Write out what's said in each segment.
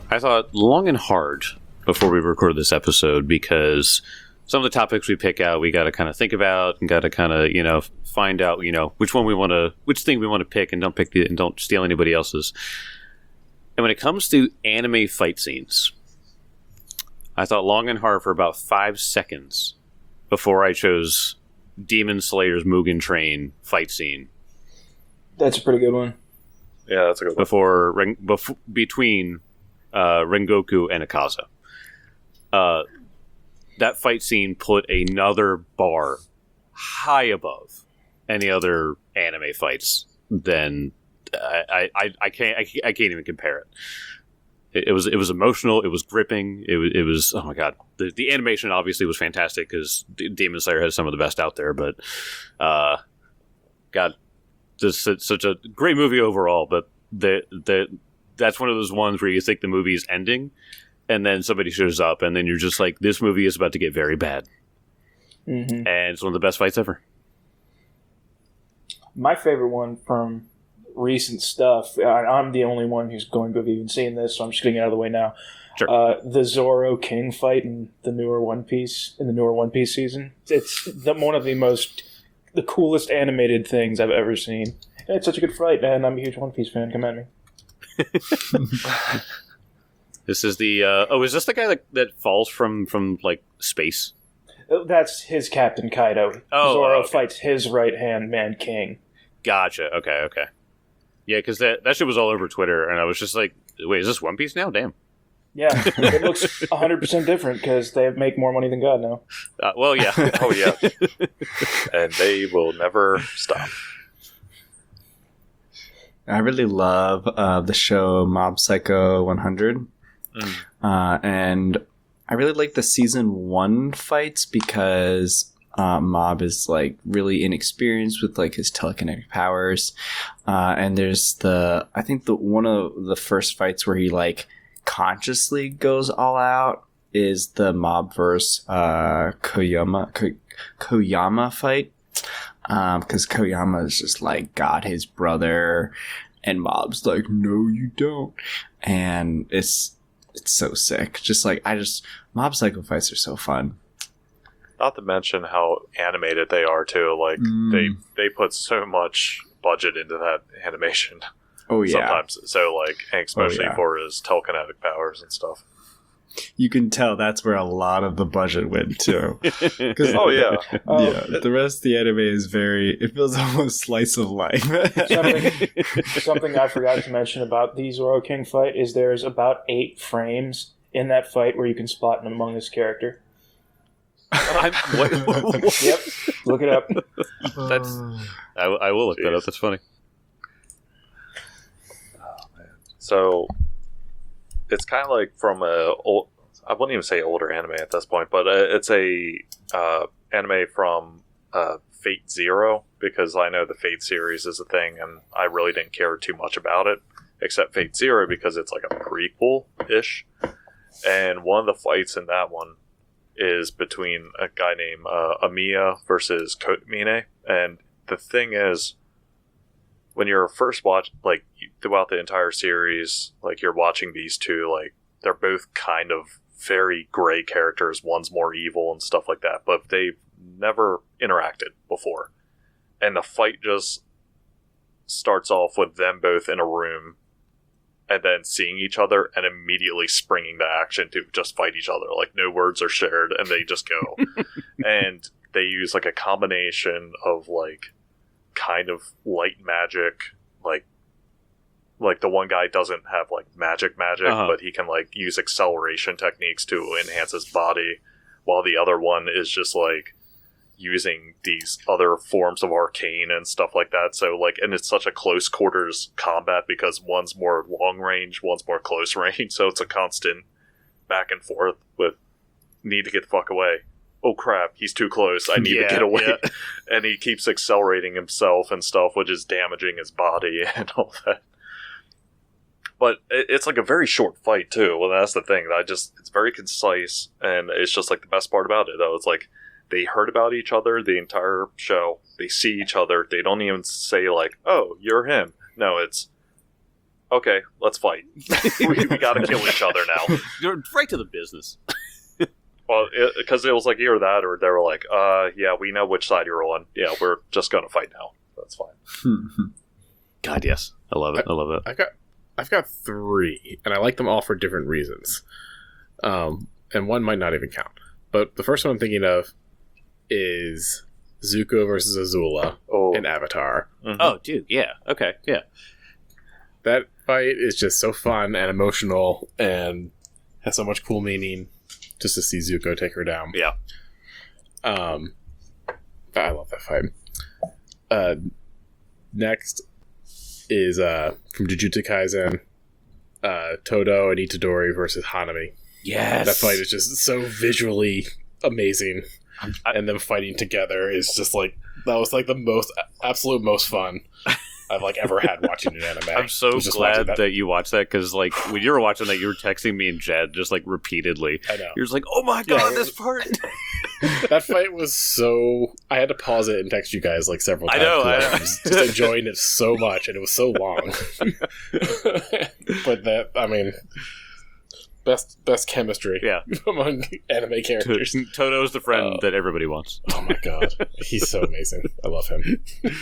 I thought long and hard before we record this episode because some of the topics we pick out, we got to kind of think about and got to kind of, find out, which thing we want to pick and don't steal anybody else's. And when it comes to anime fight scenes, I thought long and hard for about 5 seconds before I chose Demon Slayer's Mugen Train fight scene. That's a pretty good one. Yeah, that's a good one. Between Rengoku and Akaza. That fight scene put another bar high above any other anime fights than I can't even compare it. It was emotional. It was gripping. It was oh my god. The animation obviously was fantastic because Demon Slayer has some of the best out there. But God, this is such a great movie overall. But that's one of those ones where you think the movie's ending, and then somebody shows up, and then you're just like, this movie is about to get very bad. Mm-hmm. And it's one of the best fights ever. My favorite one from recent stuff, I'm the only one who's going to have even seen this, so I'm just getting it out of the way now. Sure. The Zoro King fight in the newer One Piece season. It's one of the coolest animated things I've ever seen. And it's such a good fight, and I'm a huge One Piece fan. Come at me. This is the is this the guy that falls from like space? That's his Captain Kaido. Zoro fights his right hand man King. Gotcha. Okay. Yeah, because that shit was all over Twitter, and I was just like, wait, is this One Piece now? Damn. Yeah, it looks 100% different because they make more money than God now. Well, yeah. Oh, yeah. And they will never stop. I really love the show Mob Psycho 100. And I really like the season 1 fights because Mob is like really inexperienced with like his telekinetic powers. And there's I think one of the first fights where he like consciously goes all out is the Mob versus Koyama fight. Because Koyama is just like got his brother, and Mob's like, no, you don't. And it's so sick. Just like Mob Psycho fights are so fun. Not to mention how animated they are too. Like they put so much budget into that animation. Oh yeah. Sometimes, so like, especially for his telekinetic powers and stuff. You can tell that's where a lot of the budget went to. Oh yeah, yeah. The rest of the anime is it feels almost slice of life. Something I forgot to mention about the Zoro King fight is there's about 8 frames in that fight where you can spot an Among Us character. Yep, look it up. I will look that up. That's funny. So it's kind of like from I wouldn't even say older anime at this point, but it's a anime from Fate Zero, because I know the Fate series is a thing, and I really didn't care too much about it, except Fate Zero because it's like a prequel-ish. And one of the fights in that one is between a guy named Amiya versus Kotomine. And the thing is, when you're first throughout the entire series, like you're watching these two, like they're both kind of very gray characters. One's more evil and stuff like that, but they've never interacted before. And the fight just starts off with them both in a room and then seeing each other and immediately springing to action to just fight each other. Like no words are shared and they just go. And they use like a combination of like kind of light magic, like the one guy doesn't have like magic, but he can like use acceleration techniques to enhance his body, while the other one is just like using these other forms of arcane and stuff like that. So like, and it's such a close quarters combat because one's more long range, one's more close range, so it's a constant back and forth with need to get the fuck away. Oh crap, he's too close, I need to get away. Yeah. And he keeps accelerating himself and stuff, which is damaging his body and all that. But it's like a very short fight too. Well, that's the thing. It's very concise, and it's just like the best part about it, though. It's like they heard about each other the entire show. They see each other. They don't even say like, oh, you're him. No, it's, okay, let's fight. we gotta kill each other now. You're right to the business. Well, because it was like either that or they were like, yeah, we know which side you're on. Yeah, we're just gonna fight now. That's fine. God, yes. I love it. I love it. I've got 3, and I like them all for different reasons. And one might not even count. But the first one I'm thinking of is Zuko versus Azula in Avatar. Mhm. Oh, dude. Yeah. Okay. Yeah. That fight is just so fun and emotional and has so much cool meaning just to see Zuko take her down. Yeah. I love that fight. Next is from Jujutsu Kaisen, Todo and Itadori versus Hanami. Yes. That fight is just so visually amazing. And them fighting together is just like, that was like the absolute most fun I've like ever had watching an anime. I'm so Was just glad watching that you watched that because, like, when you were watching that, you were texting me and Jed just like repeatedly. I know. You're just like, "Oh my god, this part!" That fight was so. I had to pause it and text you guys like several I times. know, 'cause I know. I was just enjoying it so much, and it was so long. But that, I mean, best chemistry, Yeah. among anime characters. Toto's the friend that everybody wants. Oh my god, he's so amazing. I love him.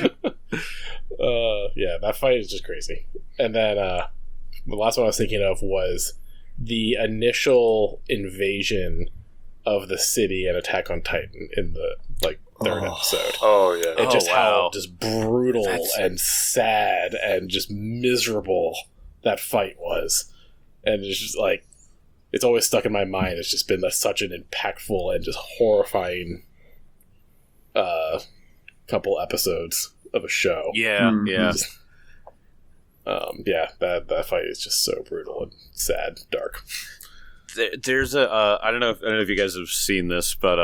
Yeah, that fight is just crazy. And then the last one I was thinking of was the initial invasion of the city and Attack on Titan in the third episode. Oh yeah. And just wow. how just brutal and sad and just miserable that fight was. And it's just like, it's always stuck in my mind. It's just been such an impactful and just horrifying couple episodes of a show. Yeah, yeah. Just, that fight is just so brutal and sad, dark. There's a I don't know if you guys have seen this, but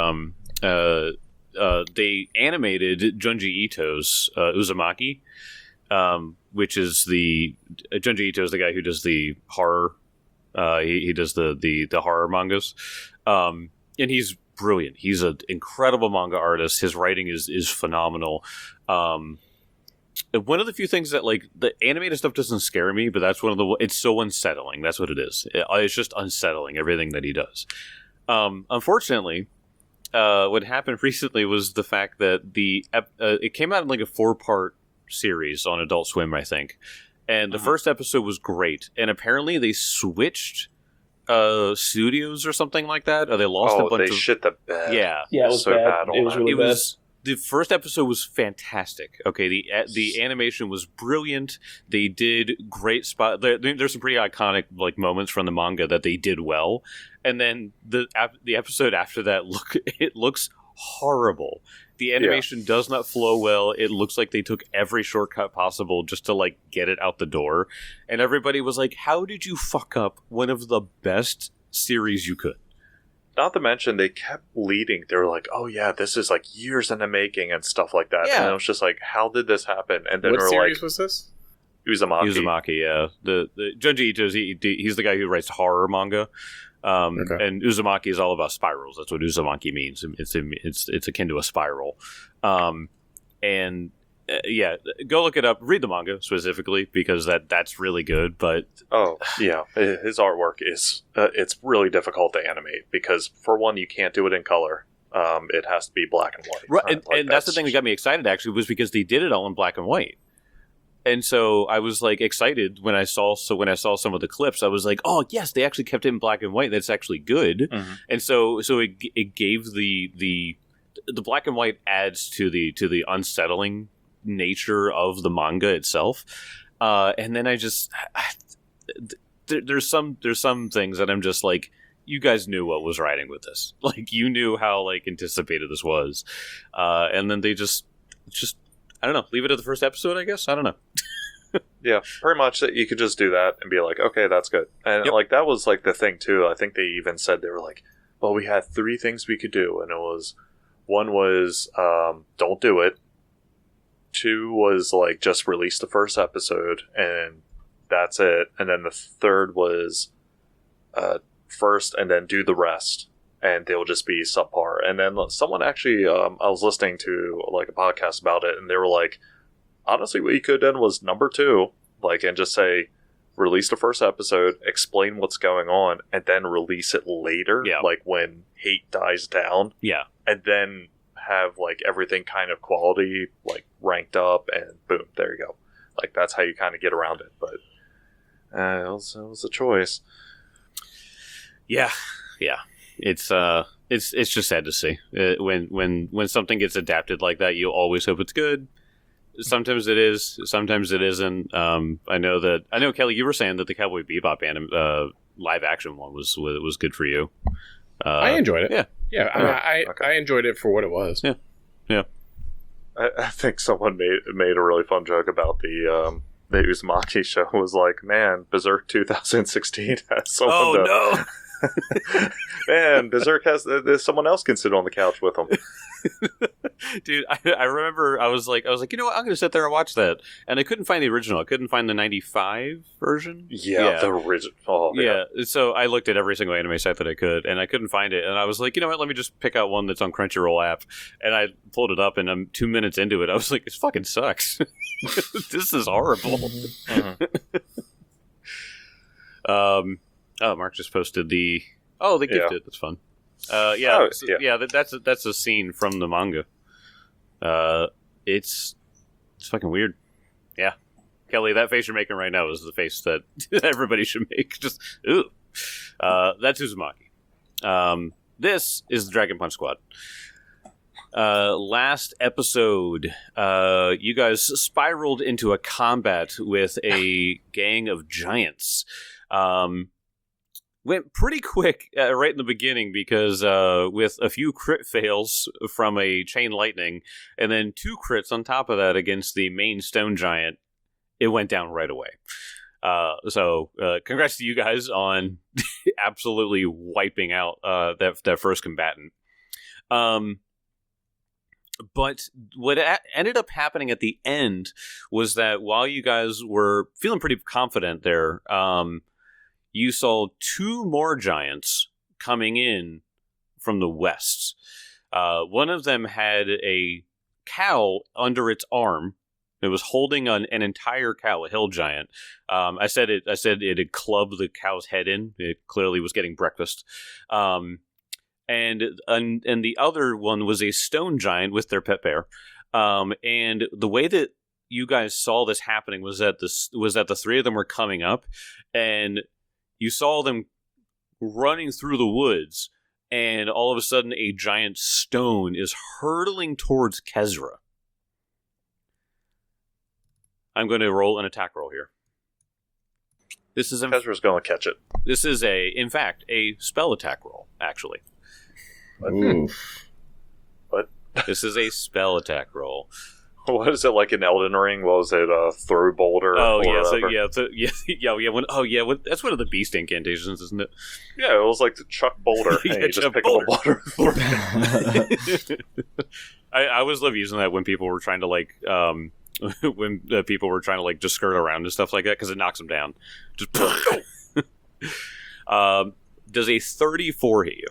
they animated Junji Ito's Uzumaki, which is Junji Ito is the guy who does the horror. He does the horror mangas, and he's brilliant. He's an incredible manga artist. His writing is phenomenal. One of the few things that, like, the animated stuff doesn't scare me, but that's it's so unsettling. That's what it is. It's just unsettling, everything that he does. Unfortunately, what happened recently was the fact that it came out in like a 4-part series on Adult Swim, I think. And the first episode was great. And apparently they switched studios or something like that. Or they lost a bunch of... shit the bed. Yeah. Yeah, it was so bad. bad. It was really bad. The first episode was fantastic. Okay, the animation was brilliant. They did great spot. There's some pretty iconic like moments from the manga that they did well, and then the episode after that looks horrible. The animation does not flow well. It looks like they took every shortcut possible just to like get it out the door, and everybody was like, "How did you fuck up one of the best series you could?" Not to mention, they kept leading. They were like, "Oh yeah, this is like years in the making and stuff like that." Yeah. And it was just like, "How did this happen?" And then What we're series like, was this? Uzumaki. Yeah. The Junji Ito, he's the guy who writes horror manga. Okay. And Uzumaki is all about spirals. That's what Uzumaki means. It's akin to a spiral. Yeah, go look it up. Read the manga specifically because that's really good. But Oh yeah, his artwork is it's really difficult to animate because for one, you can't do it in color. It has to be black and white. right, and that's the thing that got me excited actually was because they did it all in black and white. And so I was like excited when I saw some of the clips. I was like, "Oh yes, they actually kept it in black and white. That's actually good." Mhm. And so it gave the black and white adds to the unsettling nature of the manga itself. And then there's some things that I'm just like, you guys knew what was riding with this. Like you knew how like anticipated this was. And then they just I don't know, leave it at the first episode, I guess. I don't know. Yeah, pretty much that you could just do that and be like, okay, that's good. And Yep. like that was like the thing too. I think they even said they were like, well, we had 3 things we could do, and one was don't do it. 2 was like just release the first episode and that's it. And then the third was first and then do the rest, and they'll just be subpar. And then someone actually, I was listening to like a podcast about it, and they were like, honestly, what you could have done was number 2, like, and just say release the first episode, explain what's going on, and then release it later, Yeah. like when hate dies down, Yeah. and then have like everything kind of quality like ranked up, and boom, there you go. Like that's how you kind of get around it. But it was a choice. Yeah. It's just sad to see when something gets adapted like that. You always hope it's good. Sometimes it is, sometimes it isn't. I know Kelly, you were saying that the Cowboy Bebop live action one was good for you. I enjoyed it. Yeah. I enjoyed it for what it was. Yeah. I think someone made a really fun joke about the Uzumaki show. Was like, man, Berserk 2016 has someone. No. Man, Berserk there's someone else can sit on the couch with him. Dude, I remember I was like, you know what? I'm going to sit there and watch that, and I couldn't find the original. I couldn't find the '95 version. Yeah, the original. Oh, yeah. So I looked at every single anime site that I could, and I couldn't find it. And I was like, you know what? Let me just pick out one that's on Crunchyroll app. And I pulled it up, and I'm 2 minutes into it. I was like, it fucking sucks. This is horrible. Mhm. Oh, Mark just posted the. Oh, they gifted. That's fun. That's a scene from the manga. It's fucking weird. Yeah, Kelly, that face you're making right now is the face that everybody should make. Just ooh, that's Uzumaki. This is the Dragon Punch Squad. Last episode, you guys spiraled into a combat with a gang of giants. Went pretty quick right in the beginning because with a few crit fails from a chain lightning and then 2 crits on top of that against the main stone giant, it went down right away. So congrats to you guys on absolutely wiping out that first combatant. But what ended up happening at the end was that while you guys were feeling pretty confident there, you saw 2 more giants coming in from the west. One of them had a cow under its arm. It was holding an entire cow, a hill giant. I said it had clubbed the cow's head in. It clearly was getting breakfast. And the other one was a stone giant with their pet bear. And the way that you guys saw this happening was that the 3 of them were coming up, and you saw them running through the woods, and all of a sudden a giant stone is hurtling towards Kezra. I'm going to roll an attack roll here. This is Kezra's going to catch it. This is in fact, a spell attack roll, actually. Oof. What? This is a spell attack roll. What is it like in Elden Ring? What was it? Throw boulder? Oh or yeah, whatever? that's one of the beast incantations, isn't it? Yeah, it was like the Chuck Boulder. Yeah, And you just Chuck pick Boulder. up a boulder. I always love using that when people were trying to when people were trying to just skirt around and stuff like that because it knocks them down. Just does a 34 hit you?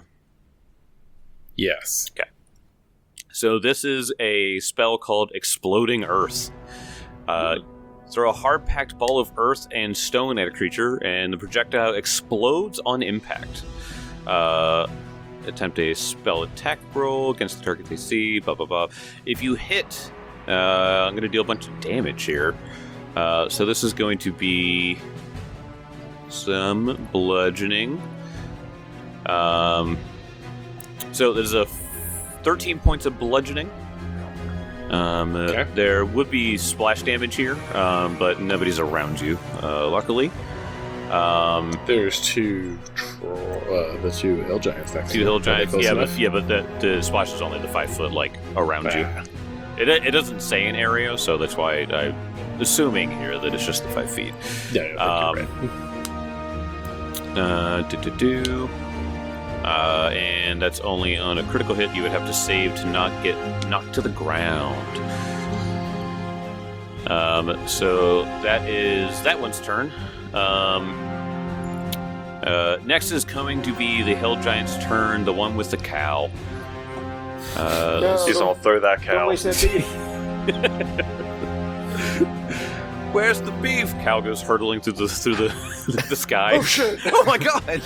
Yes. Okay. So this is a spell called Exploding Earth. Throw a hard-packed ball of earth and stone at a creature, and the projectile explodes on impact. Attempt a spell attack roll against the target they see, blah, blah, blah. If you hit, I'm going to deal a bunch of damage here. So this is going to be some bludgeoning. So there's a 13 points of bludgeoning. Okay. There would be splash damage here, but nobody's around you, luckily. There's the 2 hill giants. 2 hill giants, Close enough? but the splash is only the 5 foot, around you. Ah. It doesn't say an area, so that's why I'm assuming here that it's just the 5 feet. Yeah, I think you're right. And that's only on a critical hit. You would have to save to not get knocked to the ground. So that is that one's turn. Next is going to be the Hill Giant's turn, the one with the cow. He's going to throw that Don't cow. waste that beat. Where's the beef? Cal goes hurtling through the sky. Oh shit! Oh my god!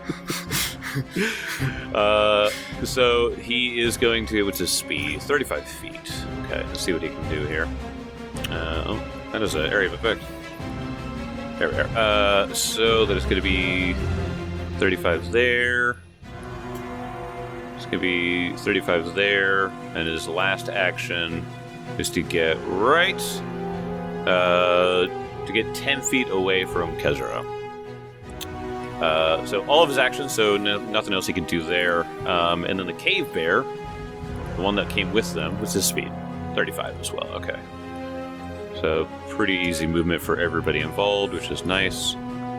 So he is going to, what's his speed? 35 feet. Okay, let's see what he can do here. That is an area of effect. There we are. So that is going to be 35 there. It's going to be 35 there, and his last action is to get to get 10 feet away from Kezra. So all of his actions, so nothing else he can do there. And then the cave bear, the one that came with them, what's his speed? 35 as well, okay. So pretty easy movement for everybody involved, which is nice.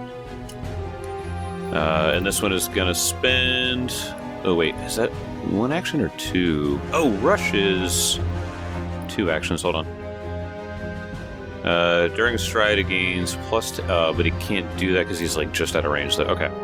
And this one is going to spend... Oh wait, is that one action or two? Oh, rush is 2 actions, hold on. During a stride, it gains plus... but he can't do that because he's like just out of range. So, okay.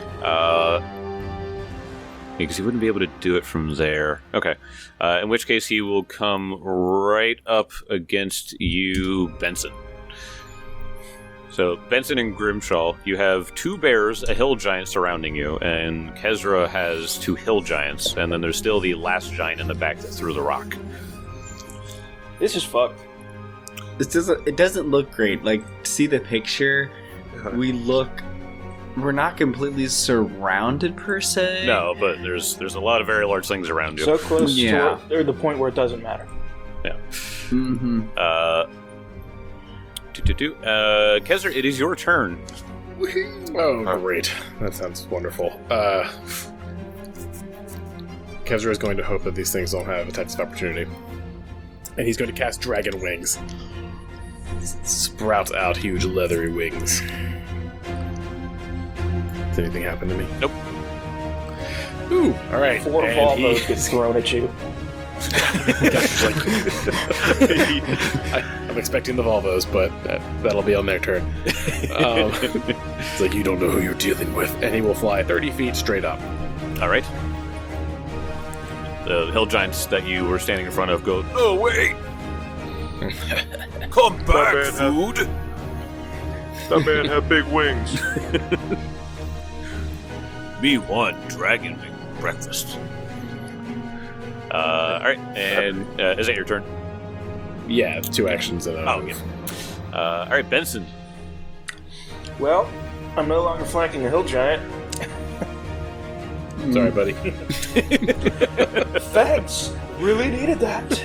Because he wouldn't be able to do it from there. Okay. In which case, he will come right up against you, Benson. So, Benson and Grimshaw, you have 2 bears, a hill giant surrounding you, and Kezra has 2 hill giants, and then there's still the last giant in the back that threw the rock. This is fucked. It doesn't look great. Like, see the picture, we're not completely surrounded per se. No, but there's a lot of very large things around you. So close Yeah. to the point where it doesn't matter. Yeah. Mm-hmm. Kezra, it is your turn. Oh, great. That sounds wonderful. Kezra is going to hope that these things don't have attacks of opportunity. And he's going to cast Dragon Wings. Sprouts out huge leathery wings. Does anything happen to me? Nope. Ooh, alright. 4 and Volvos get thrown at you. I'm expecting the Volvos, but that'll be on their turn. It's like, you don't know who you're dealing with. And he will fly 30 feet straight up. All right. The hill giants that you were standing in front of go, "No, wait! Come back, food!" That man had big wings. Me one dragon wing breakfast. All right, and is that your turn? Yeah, it's 2 actions and Oh, yeah. All right, Benson. Well, I'm no longer flanking a hill giant. Sorry, buddy. Thanks. Really needed that.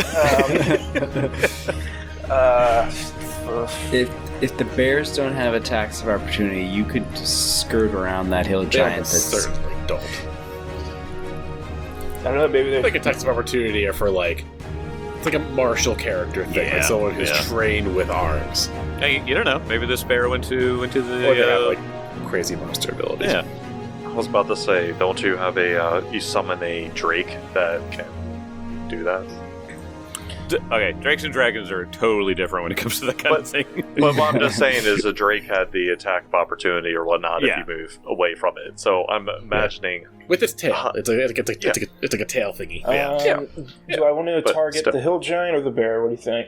If the bears don't have attacks of opportunity, you could just skirt around that hill They giant. almost That's certainly don't. I don't know, maybe I they're... think attacks of opportunity are for, like, it's like a martial character thing, Yeah, like someone who's yeah. trained with arms. Hey, you don't know. Maybe this bear went to the. Or they have, like, crazy monster abilities. yeah. I was about to say, don't you have you summon a Drake that can do that? Okay, Drakes and Dragons are totally different when it comes to that kind of thing. But what I'm just saying is a Drake had the attack of opportunity or whatnot Yeah. if you move away from it. So I'm imagining... With its tail. It's like a tail thingy. Do I want to But target still. the hill giant or the bear? What do you think?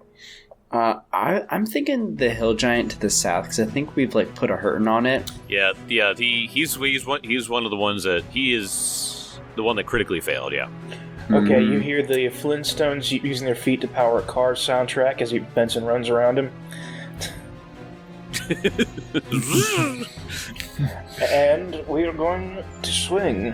I'm thinking the hill giant to the south because I think we've like put a hurting on it. Yeah. He's one of the ones that he is the one that critically failed. Yeah. Okay, you hear the Flintstones using their feet to power a car soundtrack as Benson runs around him. And we are going to swing.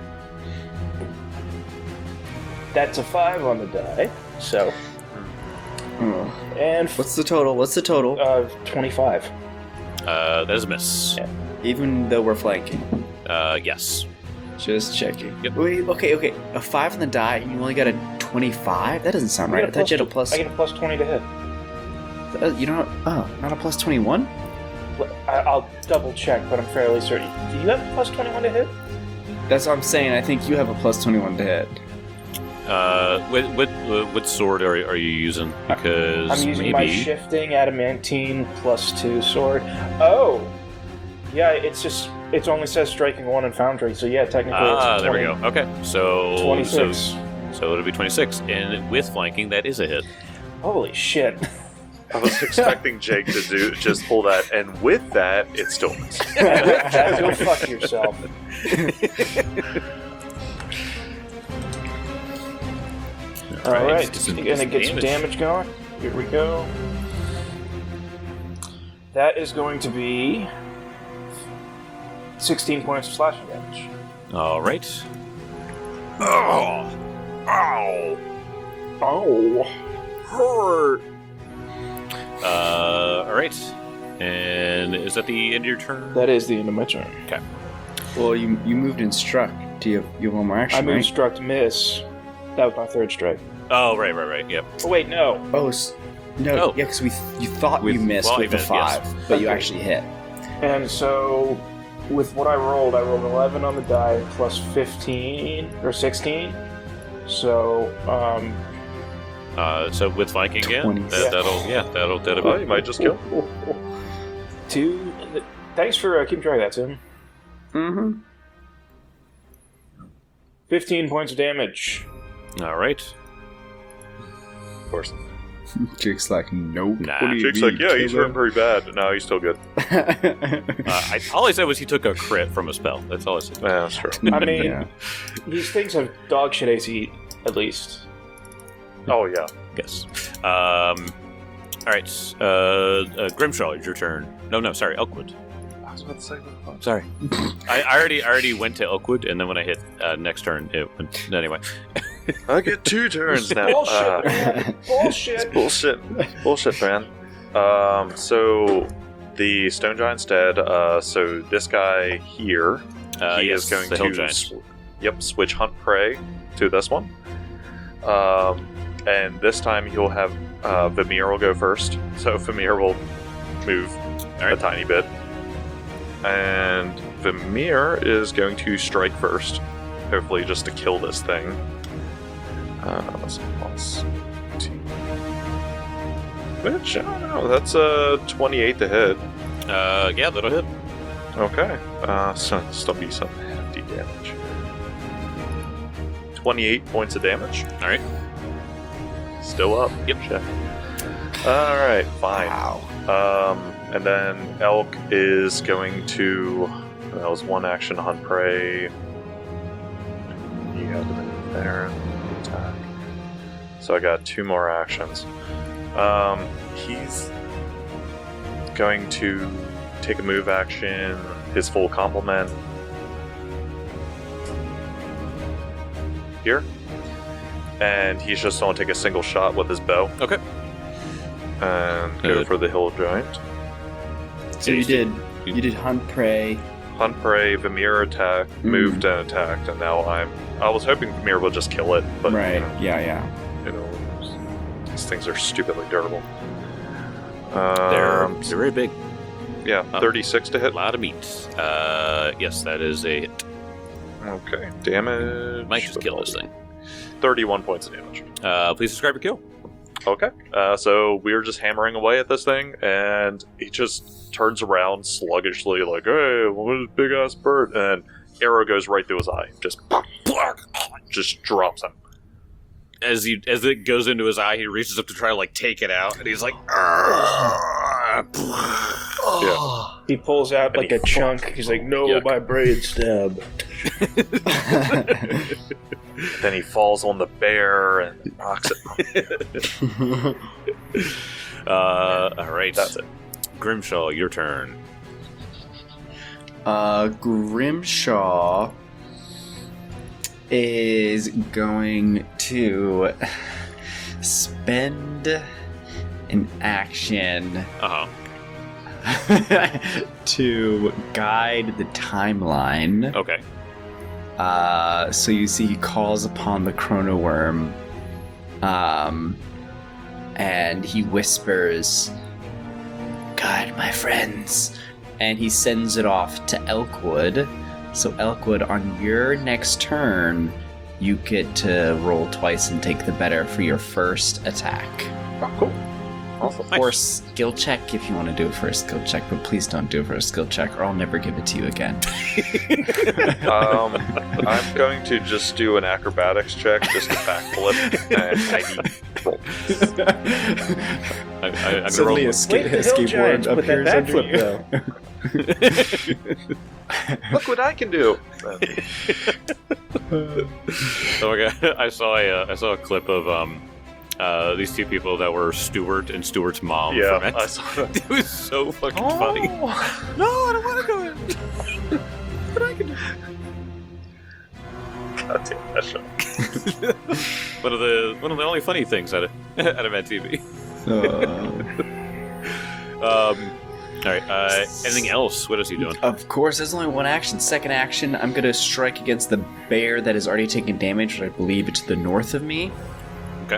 That's a 5 on the die, so... Oh. And What's the total? 25. That is a miss. Yeah. Even though we're flanking. Yes. Just checking. Yep. Wait, okay. A 5 on the die, and you only got a 25? That doesn't sound right. I thought you had a plus... I get a plus 20 to hit. You don't... Oh, not a plus 21? I'll double check, but I'm fairly certain. Do you have a plus 21 to hit? That's what I'm saying. I think you have a plus 21 to hit. What sword are you using? Because I'm using maybe my shifting adamantine plus 2 sword. Oh! Yeah, it only says striking 1 and foundry, so yeah, technically it's 20, there we go. Okay, so 26. So it'll be 26, and with flanking, that is a hit. Holy shit. I was expecting Jake to just pull that, and with that, it still missed. Go fuck yourself. All right, gonna get some damage going. Here we go. That is going to be 16 points of slashing damage. All right. Oh, ow, Oh. hurt. All right. And is that the end of your turn? That is the end of my turn. Well, you moved and struck. Do you have one more action? I moved, right? struck, miss. That was my third strike. Oh, right. Yep. Oh, wait, no. Oh, no. Oh. Yeah, because you thought you missed well, with the even- 5, but you Okay. actually hit. And so, with what I rolled 11 on the die plus 15 or 16. So, So with Viking again, 20. that'll Oh, you might just kill. 2. Thanks for keeping track of that, Tim. Mm-hmm. 15 points of damage. All right. Of course. Jake's like, nope. Nah. What do you Jake's mean, like, yeah, he's killer?" hurting pretty bad. No, he's still good. All I said was he took a crit from a spell. That's all I said. Yeah, that's true. I mean, Yeah. these things have dog shit AC, at least. Oh, yeah. Yes. All right. Grimshaw, it's your turn. No, sorry, Elkwood. I was about to say, what the fuck? Sorry. I already went to Elkwood, and then when I hit next turn, it went. Anyway. I get 2 turns now. Bullshit, man. Bullshit. Bullshit, man. So the Stone Giant's dead. So this guy here, he yes, is going the Hill to Giant. switch Hunt Prey to this one. And this time he'll have Vamir will go first. So Vamir will move a tiny bit. And Vamir is going to strike first. Hopefully just to kill this thing. Let's see, plus 2. Which, I don't know, that's a 28 to hit. Yeah, that'll hit. Okay. So still be some hefty damage. 28 points of damage. All right. Still up. Yep. Shit. Alright, fine. Wow. And then Elk is going to. That was one action, Hunt Prey. You had to move there and attack. So I got 2 more actions. He's going to take a move action, his full complement. Here. And he's just going to take a single shot with his bow. Okay. And go Good. for the Hill Giant. So you did Hunt Prey. Hunt Prey, Vamir attack, moved and attacked, and now I was hoping Vamir would just kill it, but Right, yeah. you know, these things are stupidly durable. They're very big. Yeah, 36 to A hit. lot of meat. Yes, that is a hit. Okay, damage. Might just kill this thing. 31 points of damage. Please describe your kill. Okay, so we were just hammering away at this thing, and he just turns around sluggishly, like, "Hey, what is big ass bird?" And arrow goes right through his eye, just drops him. As it goes into his eye, he reaches up to try to like take it out, and he's like, Yeah. He pulls out And like he a chunk. He's like, no, Yuck. my braid stab. Then he falls on the bear and knocks it. all right. That's it. Grimshaw, your turn. Grimshaw is going to spend an action Uh-huh. to guide the timeline. Okay. So you see he calls upon the Chrono Worm, and he whispers, "Guide my friends," and he sends it off to Elkwood. So Elkwood, on your next turn, you get to roll twice and take the better for your first attack. Oh, cool. Awesome. Or skill check if you want to do it for a skill check, but please don't do it for a skill check or I'll never give it to you again. I'm going to just do an acrobatics check, just to backflip, and I need roll I'm Suddenly rolling. a skateboard appears under you. Look what I can do. Oh my god! I saw a clip of these two people that were Stuart and Stuart's mom. Yeah, from it. I saw that. It was so fucking funny. No, I don't want to go in. But I can do. God damn that show. One of the only funny things out of Mad TV. All right. Anything else? What else are you doing? Of course, there's only one action. Second action, I'm gonna strike against the bear that has already taken damage. I believe it's to the north of me. Okay.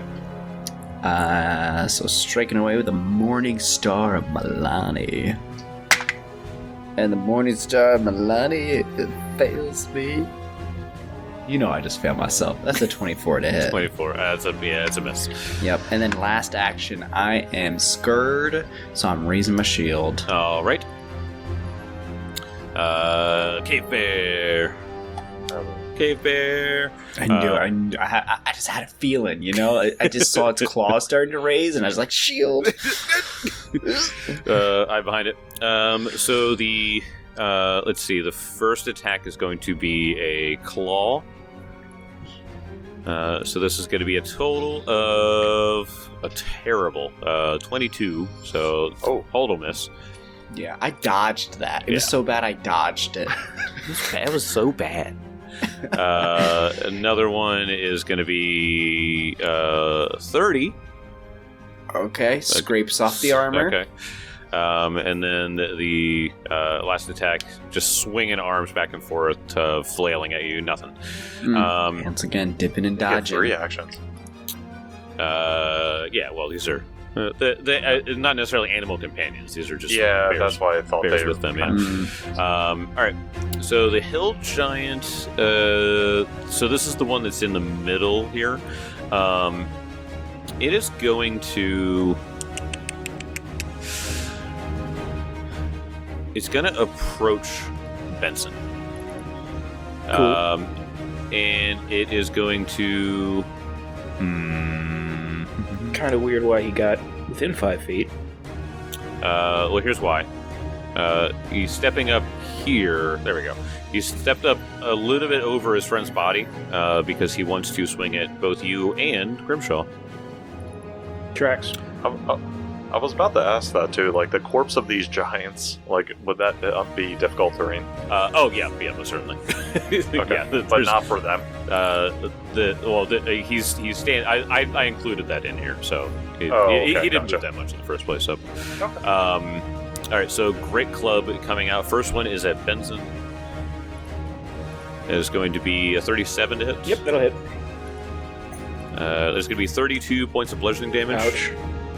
So striking away with the Morning Star of Milani. And the Morning Star of Milani, it fails me. You know I just failed myself. That's a 24 to hit. 24. It's a miss. Yep. And then last action, I am scared, so I'm raising my shield. All right. Cave Bear. Cave Bear. I knew. I just had a feeling, you know. I just saw its claws starting to raise, and I was like, shield. I'm behind it. So the let's see. The first attack is going to be a claw. So this is going to be a total of a terrible 22. So hold a miss. Yeah, I dodged that. It was so bad I dodged it. That was so bad. Another one is going to be 30. Okay, scrapes off the armor. Okay. And then the last attack, just swinging arms back and forth, flailing at you, nothing. Once again, dipping and You get dodging. 3 actions. Yeah, well, these are not necessarily animal companions. These are just bears, that's why I thought bears they were with them. Yeah. All right. So the hill giant. So this is the one that's in the middle here. It is going to. It's going to approach Benson. Cool. And it is going to. Kind of weird why he got within 5 feet. Well, here's why. He's stepping up here. There we go. He stepped up a little bit over his friend's body because he wants to swing at both you and Grimshaw. Tracks. I was about to ask that too. Like the corpse of these giants, like would that be difficult terrain? Yeah, most certainly. Okay, Yeah, but not for them. He's stand. I included that in here, so he didn't gotcha. move that much in the first place. So, Okay. all right. So great club coming out. First one is at Benson. It is going to be a 37 to hit. Yep, that'll hit. There's going to be 32 points of bludgeoning damage. Ouch.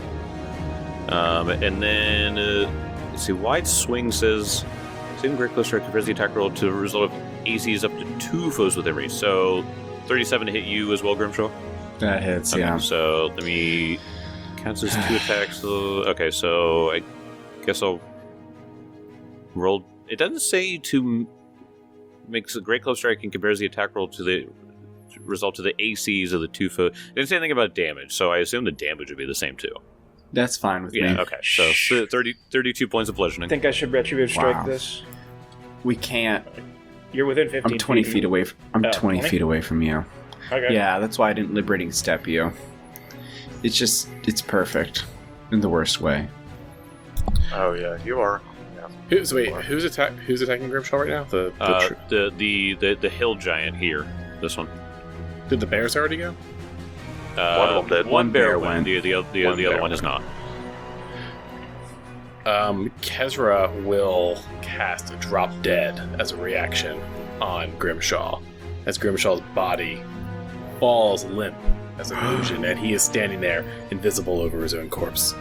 And then, let's see, wide swing says, saving great close strike compares the attack roll to result of ACs up to 2 foes within range. So, 37 to hit you as well, Grimshaw? That hits, Okay, yeah. so let me counts as 2 attacks. Okay, so I guess I'll roll. It doesn't say to makes a great close strike and compares the attack roll to the result to the ACs of the 2 foes. It didn't say anything about damage, so I assume the damage would be the same too. That's fine with Yeah, me. okay. So 32 points of I bludgeoning. think I should retributive strike Wow. this. We can't. You're within 15 I'm 20 feet. feet away. I'm 20 20? feet away from you. Okay. Yeah, that's why I didn't liberating step you. It's perfect in the worst way. Oh yeah, you are. Who's attacking Grimshaw right now? The hill giant here. This one. Did the bears already go? One of them did. One bear bear went. went. The other one is not. Kezra will cast Drop Dead as a reaction on Grimshaw, as Grimshaw's body falls limp as an illusion, and he is standing there, invisible over his own corpse.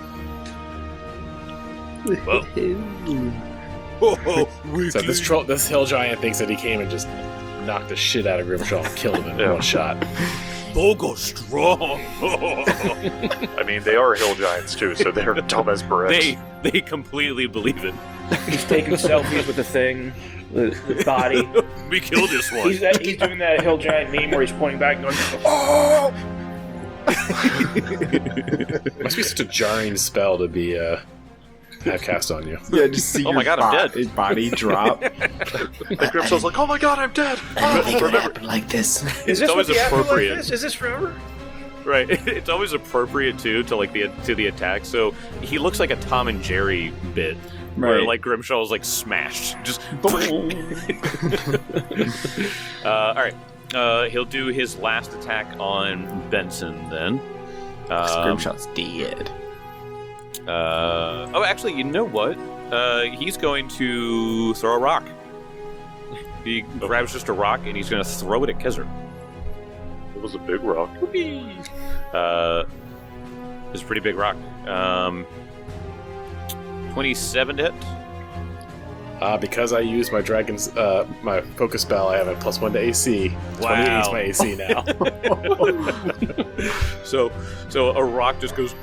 So this hill giant thinks that he came and just knocked the shit out of Grimshaw and killed him in one shot. Bogo strong. I mean, they are hill giants too, so they're dumb as bricks. They completely believe it. He's taking selfies with the thing, the body. We killed this one. He's doing that hill giant meme where he's pointing back and going, "Oh, Must be such a jarring spell to be have cast on you. Yeah, just see Oh my God, I'm dead. his body drop. And Grimshaw's like, oh my god, I'm dead. happen like this. Is this always what the afterlife appropriate. is? Is this forever? Right. It's always appropriate too to like the attack. So he looks like a Tom and Jerry bit. Where Right. like Grimshaw is like smashed. Just all right. He'll do his last attack on Benson then. Grimshaw's dead. Actually, you know what? He's going to throw a rock. He grabs just a rock and he's going to throw it at Kezzer. It was a big rock. It's a pretty big rock. 27 to hit. Because I used my dragon's my focus spell, I have a +1 to AC. 28 is my AC now. So a rock just goes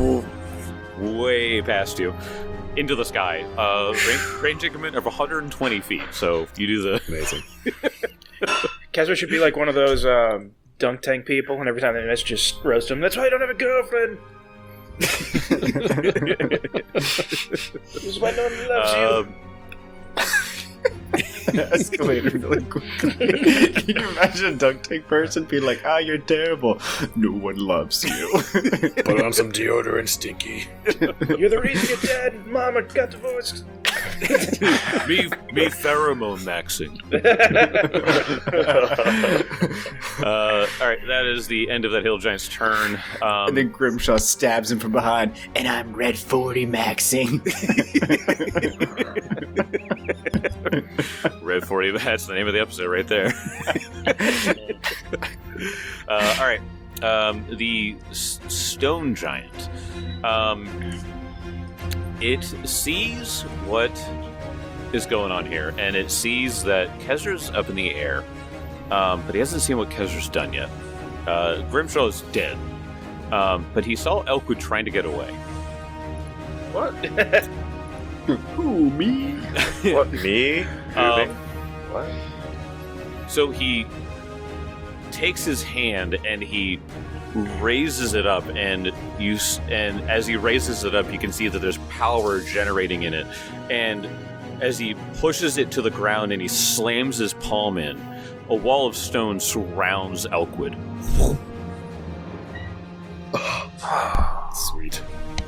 way past you into the sky. Range increment of 120 feet. So you do the Amazing. Kezra should be like one of those dunk tank people, and every time they miss, just roast him. That's why I don't have a girlfriend. This is why no one loves you. Escalated really quickly. Can you imagine a dunk tank person being like, you're terrible. No one loves you. Put on some deodorant, Stinky. You're the reason you're dead. Mama got divorced. me pheromone maxing. All right, that is the end of that hill giant's turn. And then Grimshaw stabs him from behind, and I'm red 40 maxing. Red 40, that's the name of the episode right there. All right, the stone giant. It sees what is going on here, and it sees that Kezra's up in the air, but he hasn't seen what Kezra's done yet. Grimshaw is dead, but he saw Elkwood trying to get away. What? Who, me? What, me? What? So he takes his hand and he raises it up, and as he raises it up, you can see that there's power generating in it. And as he pushes it to the ground and he slams his palm in, a wall of stone surrounds Elkwood. Sweet.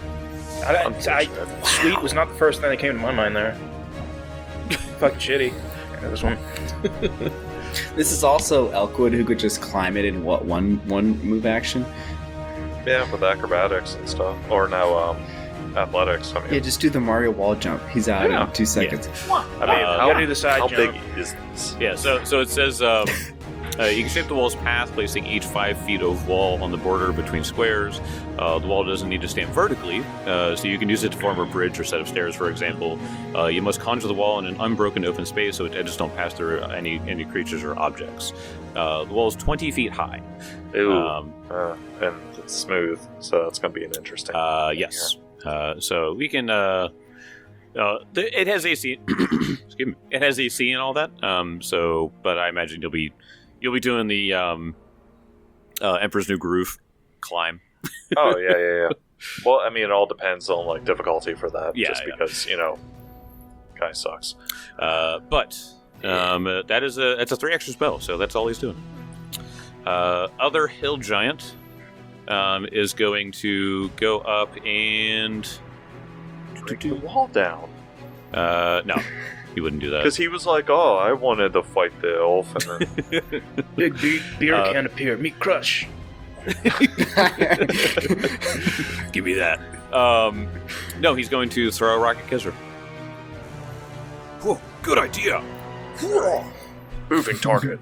Sweet was not the first thing that came to my mind there. Fucking shitty. This one. This is also Elkwood who could just climb it in what, one move action? Yeah, with acrobatics and stuff. Or now, athletics. I mean, Yeah, just do the Mario wall jump. He's out Yeah. in 2 seconds. how you gotta do the side how jump. big is this? Yeah, so it says you can shape the wall's path, placing each 5 feet of wall on the border between squares. The wall doesn't need to stand vertically, so you can use it to form a bridge or set of stairs, for example. You must conjure the wall in an unbroken open space so edges don't pass through any creatures or objects. The wall is 20 feet high. Ooh. And it's smooth, so that's going to be an interesting. Yes. So we can. It has AC. Excuse me. It has AC and all that. So, but I imagine you'll be doing the Emperor's New Groove climb. Oh yeah. Well, I mean, it all depends on like difficulty for that. Yeah, just yeah. because guy sucks. But that's a 3 extra spell, so that's all he's doing. Other hill giant is going to go up and Break the wall down. no, he wouldn't do that. Because he was like, "Oh, I wanted to fight the elf," and then Big beer can appear. Meat crush. Give me that. No, he's going to throw a rock at Kezra. Whoa, good idea. moving target.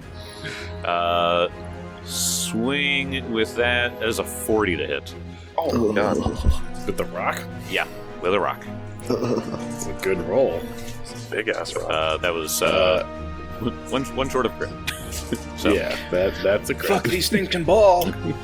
Swing with that as a 40 to hit. Oh my god, With the rock? Yeah, with a rock. It's a good roll. big ass rock. That was one short of crit. So. Yeah, that's a crit. Fuck, these things can ball.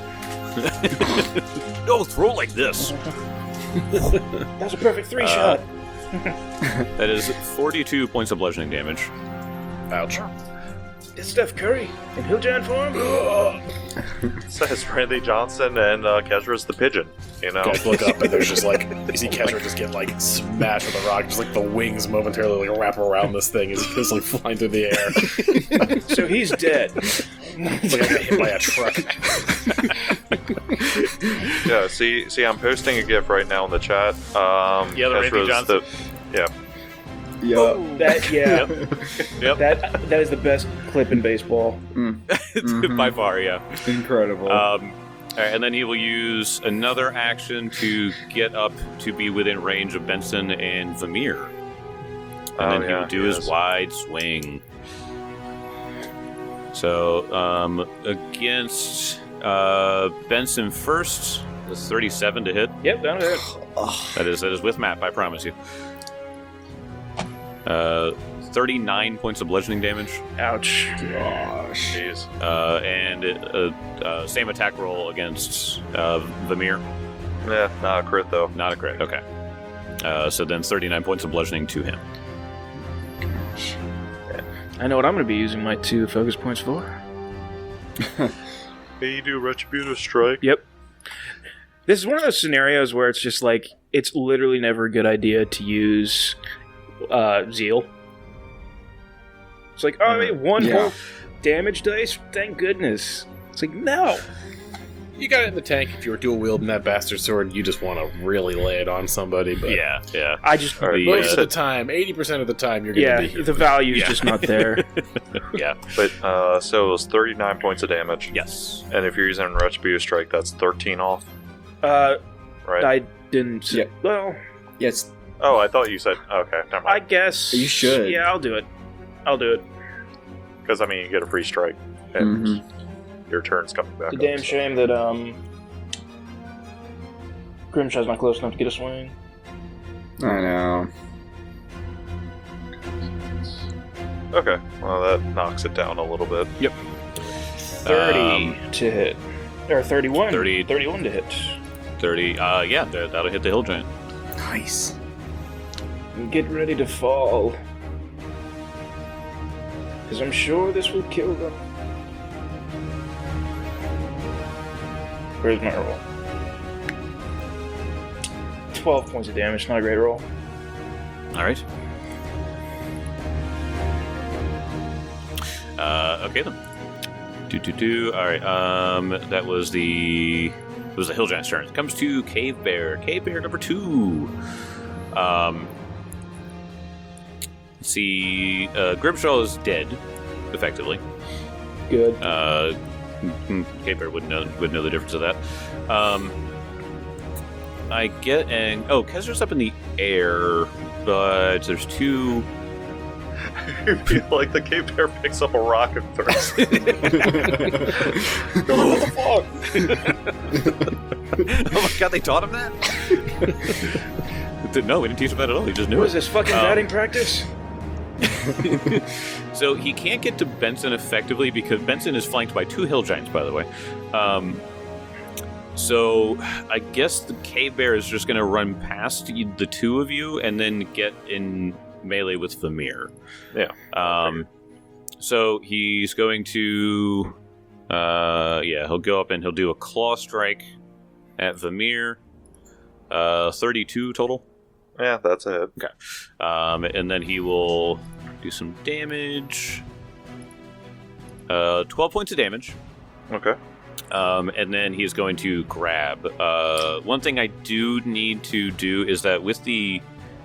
No, throw like this. That's a perfect 3-shot. That is 42 points of bludgeoning damage. Ouch. it's Steph Curry in Hill Giant form. Says Randy Johnson and Kezra's the pigeon. You know, Guys look up and there's just like you see Kezra just get like smashed with a rock, just like the wings momentarily like wrap around this thing as he goes like flying through the air. So he's dead. It's like I got hit by a truck. yeah. See, I'm posting a GIF right now in the chat. Yeah, the Randy Kezra's Johnson. Yeah. Yeah. That is the best clip in baseball. By far, yeah. Incredible. All right, and then he will use another action to get up to be within range of Benson and Vamir. And then he will do his wide swing. So, against Benson first, that's 37 to hit. Yep, that'll hit. That is with map, I promise you. 39 points of bludgeoning damage. Ouch. Gosh. Jeez. And same attack roll against Vamir. Yeah, not a crit though. Not a crit, okay. So then 39 points of bludgeoning to him. I know what I'm going to be using my 2 focus points for. Hey, you do Retributive Strike. Yep. This is one of those scenarios where it's just like, it's literally never a good idea to use Zeal. It's like, oh, I made 1 whole damage dice? Thank goodness. It's like, no. You got it in the tank if you were dual wielding that bastard sword. You just want to really lay it on somebody. But Yeah. I just, All right, most of the time, 80% of the time, you're going to be here. the value's just not there. Yeah. But so it was 39 points of damage. Yes. And if you're using Retributive Strike, that's 13 off, Right. right? I didn't. Yeah. Well, Yes. Oh, I thought you said okay. Never I mind. guess You should. Yeah, I'll do it. Because I mean, you get a free strike, and Mhm. your turn's coming back. It's a damn up, so. shame that Grimshaw's not close enough to get a swing. I know. Okay, well that knocks it down a little bit. 30 to hit. Or 31. 31 to hit. 30. Yeah, that'll hit the hill giant. Nice. Get ready to fall. Because I'm sure this will kill them. Where's my roll? 12 points of damage, not a great roll. All right. Okay then. All right. That was the hill giant's turn. It comes to Cave Bear. Cave Bear number 2. Let's see. Grimshaw is dead, effectively. Good. Cave Bear would know the difference of that. I get Kezra's up in the air, but there's 2. You feel like the cave bear picks up a rock and throws it. What the fuck? Oh my god, they taught him that? No, we didn't teach him that at all. He just knew What it. is this, fucking batting practice? So he can't get to Benson effectively because Benson is flanked by 2 hill giants, by the way. So I guess the cave bear is just going to run past the 2 of you and then get in melee with Vamir. Yeah. So he's going to, he'll go up and he'll do a claw strike at Vamir. 32 total. Yeah, that's it. And then he will do some damage. 12 points of damage. Okay. And then he's going to grab. One thing I do need to do is that with the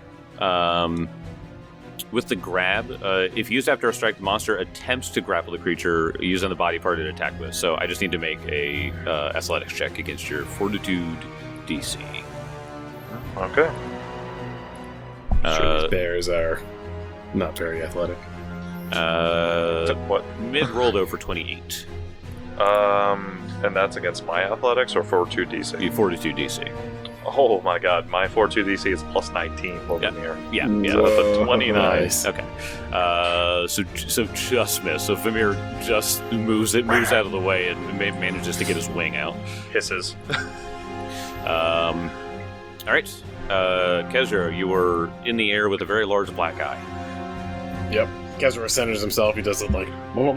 grab, if used after a strike, the monster attempts to grapple the creature using the body part it attacked with. So I just need to make a athletics check against your fortitude DC. Okay. Sure, these bears are not very athletic. What? Mid rolled over 28. And that's against my athletics or Fortitude DC? The fortitude DC. Oh my god, my Fortitude DC is plus 19 over Yeah. here. Yeah. So that's a 29. Nice. Okay. So just miss. So Vamir just moves out of the way and manages to get his wing out. Hisses. All right. Kezra, you were in the air with a very large black eye. Yep. Kezra centers himself. He does it like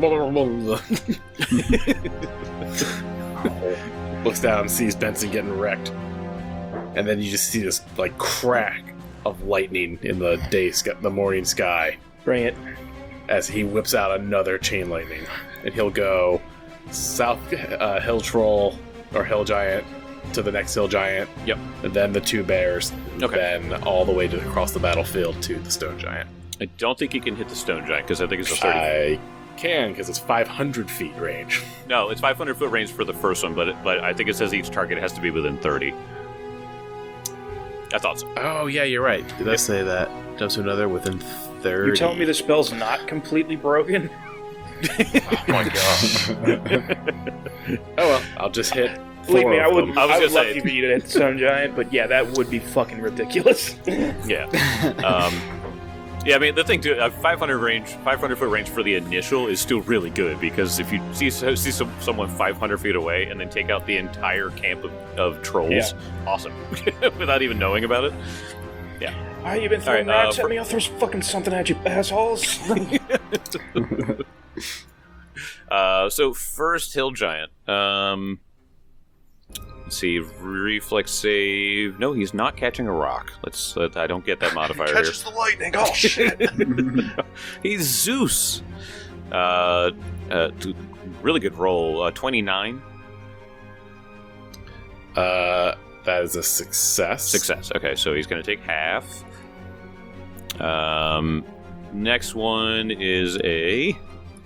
looks down, sees Benson getting wrecked, and then you just see this like crack of lightning in the morning sky Bring it. as he whips out another chain lightning, and he'll go south hill troll or hill giant to the next hill giant. Yep. And then the two bears. Okay. Then all the way across the battlefield to the stone giant. I don't think you can hit the stone giant because I think it's a 30. I can because it's 500 feet range. No, it's 500 foot range for the first one, but I think it says each target has to be within 30. I thought so. Oh yeah, you're right. Did I say that? Jumps to another within 30. You're telling me the spell's not completely broken? Oh my god. Oh well, I'll just hit. Believe me, I would. I was I would gonna love say- you for you to hit Stone Giant, but yeah, that would be fucking ridiculous. Yeah. Yeah, I mean, the thing too, 500 foot range for the initial is still really good because if you see someone 500 feet away and then take out the entire camp of trolls, awesome, without even knowing about it. Why you been throwing All right, rocks at me? I'll throw fucking something at you, assholes. So first hill giant. Let's see, reflex save. No, he's not catching a rock. I don't get that modifier here. Catches the lightning. Oh shit. He's Zeus. Really good roll. 29. That is a success. Success. Okay, so he's going to take half. Next one is a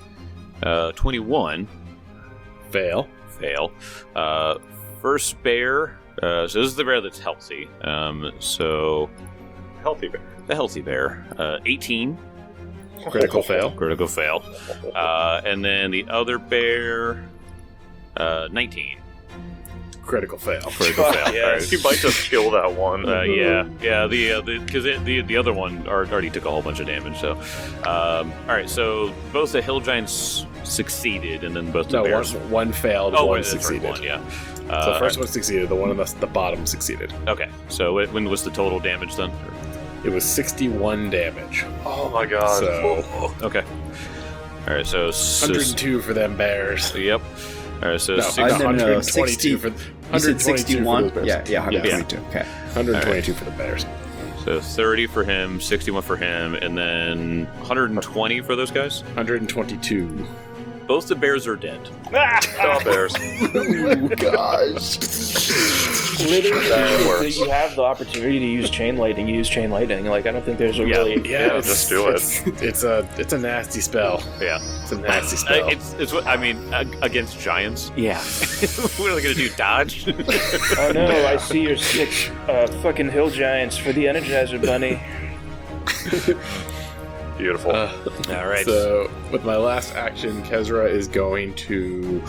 21. Fail. Fail. First bear. So this is the bear that's healthy. So Healthy bear. the healthy bear. 18. Critical fail. Critical fail. And then the other bear. 19. Critical fail. Critical fail. Yes. You might just kill that one. Yeah. Because the other one already took a whole bunch of damage. So, all right. So both the hill giants succeeded, and then both the No, bears. one failed, Oh, one wait, that's right, succeeded. one, yeah. So the first one succeeded, the one on the bottom succeeded. Okay. So when was the total damage then? It was 61 damage. Oh my god. So Okay. All right. So 102 for them bears. Yep. All right. So No, six- no, 122 for You said 61? for the bears. Yeah, 122. Okay. 122 for the bears. so 30 for him, 61 for him, and then 120 for those guys. 122. Both the bears are dead. Oh, bears. Oh, gosh. Literally, That if works. you have the opportunity to use chain lightning, use chain lightning. Like, I don't think there's a Yeah. really. Yeah, it's- just do it. It's a nasty spell. Yeah. It's a nasty spell. It's what I mean against giants. Yeah. What are they gonna do? Dodge? Oh no, I see your 6 fucking hill giants for the Energizer Bunny. Beautiful. All right. So, with my last action, Kezra is going to.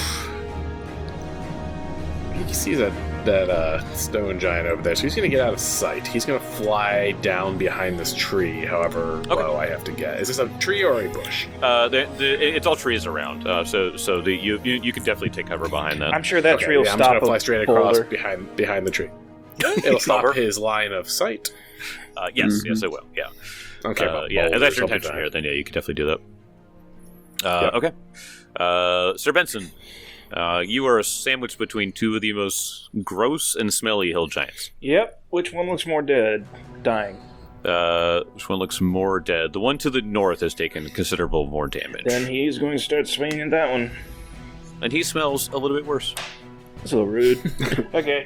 He sees that stone giant over there, so he's going to get out of sight. He's going to fly down behind this tree, however low I have to get. Is this a tree or a bush? It's all trees around. So you can definitely take cover behind that. I'm sure that tree will I'm just stop going to fly a straight across boulder. behind the tree. It'll stop Cover. his line of sight. Yes, yes, it will. Yeah. Okay, Yeah. If that's your boulders, I'll be intention fine. here, then yeah, you can definitely do that. Okay. Sir Benson, you are sandwiched between two of the most gross and smelly hill giants. Yep. Which one looks more dead? Dying. Which one looks more dead? The one to the north has taken considerable more damage, Then he's going to start swinging at that one. and he smells a little bit worse. That's a little rude. Okay.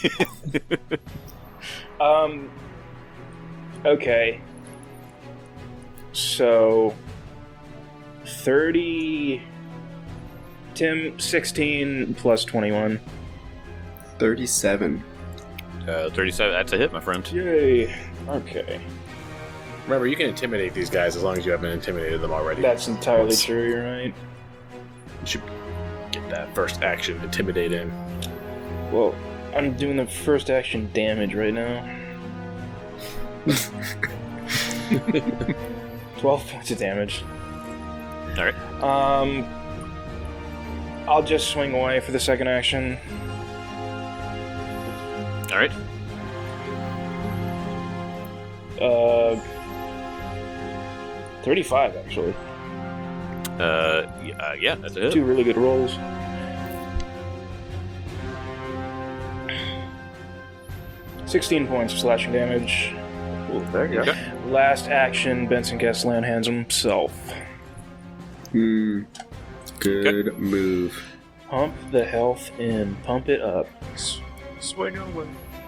Okay. So 30 Tim 16 plus 21. 37. 37. That's a hit, my friend. Yay. Okay. Remember, you can intimidate these guys as long as you haven't intimidated them already. That's entirely Once. true, you're right. You should get that first action, intimidate in. Well, I'm doing the first action damage right now. 12 points of damage. All right. I'll just swing away for the second action. All right. 35, actually. Yeah, that's it. 2 really good rolls. $16 points of slashing damage. There you go. Last action, Benson Castellan hands himself. Good move. Pump the health in. Pump it up. Swing away.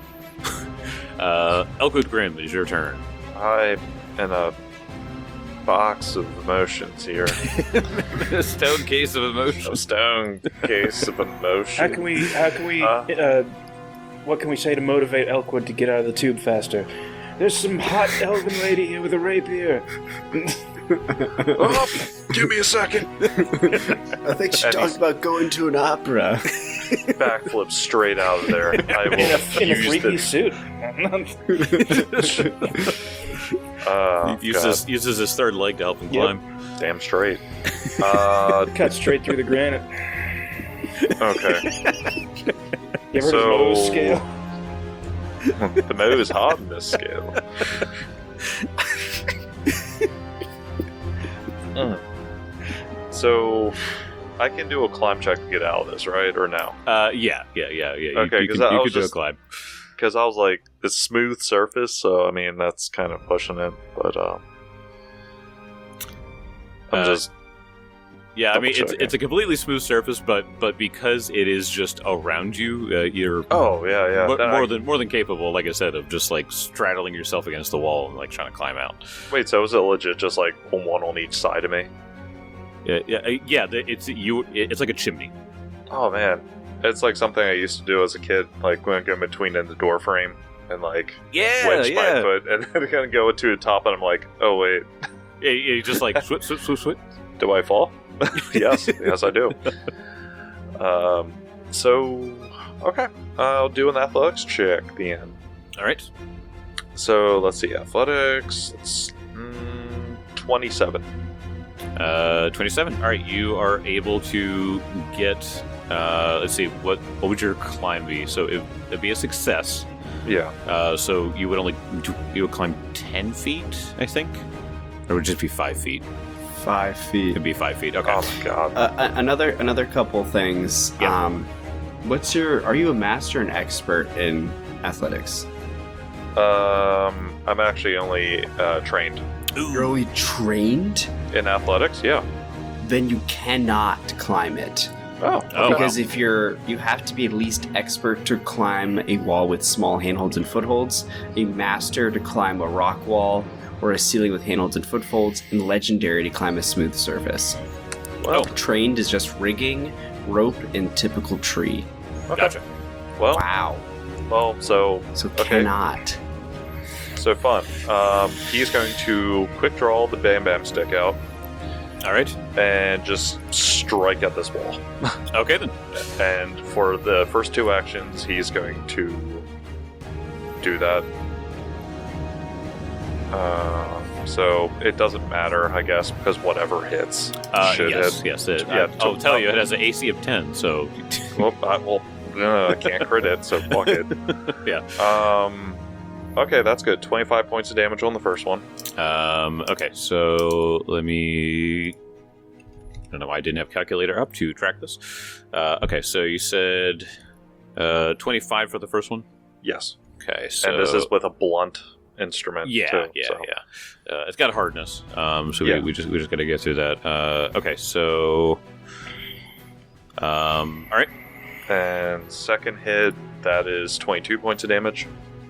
Elkwood Grim, it is your turn. I'm in a box of emotions here. A stone case of emotion. A stone case of emotion. How can we what can we say to motivate Elkwood to get out of the tube faster? There's some hot elven lady here with a rapier. Oh, give me a second. I think she And talked he's- about going to an opera. Backflip straight out of there. I will In a use three-piece suit. Uses his third leg to help him Yep. climb. Damn straight. Cut straight through the granite. Okay. You ever heard of Mohs scale? The Mo is hot in this scale. So, I can do a climb check to get out of this, right? Or no? Yeah. Okay, you 'cause could, I you was could do a just- climb. Because I was like, it's smooth surface, so I mean, that's kind of pushing it, but I'm just. Yeah, I mean, double-checking. it's a completely smooth surface, but because it is just around you, you're Oh, yeah. Then more than capable, like I said, of just like straddling yourself against the wall and like trying to climb out. Wait, so is it legit just like one on each side of me? Yeah. It's like a chimney. Oh, man. It's like something I used to do as a kid, like when I go between in the door frame and like wedge my foot and then kind of go to the top, and I'm like, oh, wait, Yeah, you just like swit. do I fall? Yes, I do. So, okay. I'll do an athletics check then. All right. So, let's see. Athletics. It's 27. 27. All right, you are able to get. Let's see. What would your climb be? So it'd be a success. Yeah. So you would climb 10 feet, I think, or would it just be 5 feet? 5 feet. It'd be 5 feet. Okay. Oh, my God. Another couple things. Yeah. Are you a master and expert in athletics? I'm actually only trained You're only trained? in athletics. Yeah. Then you cannot climb it. Oh. Oh, Because if you have to be at least expert to climb a wall with small handholds and footholds, a master to climb a rock wall or a ceiling with handholds and footholds, and legendary to climb a smooth surface. Well, Trained is just rigging, rope, and typical tree. Gotcha. Well, so So Okay. cannot. so fun. He's going to quick draw the Bam Bam stick out All right. and just strike at this wall. Okay then. And for the first 2 actions, he's going to do that. So it doesn't matter, I guess, because whatever hits should yes. hit. Yes. Yeah, I'll tell you, it has an AC of 10. So. I can't crit it, so fuck it. Yeah. Okay, that's good. 25 points of damage on the first one. Okay. So let me. I don't know why I didn't have calculator up to track this. Okay. So you said 25 for the first one. Yes. Okay. So And this is with a blunt instrument. Yeah, too, yeah, so. yeah. It's got a hardness, so Yeah. we just got to get through that. Okay, so, all right. And second hit, that is 22 points of damage.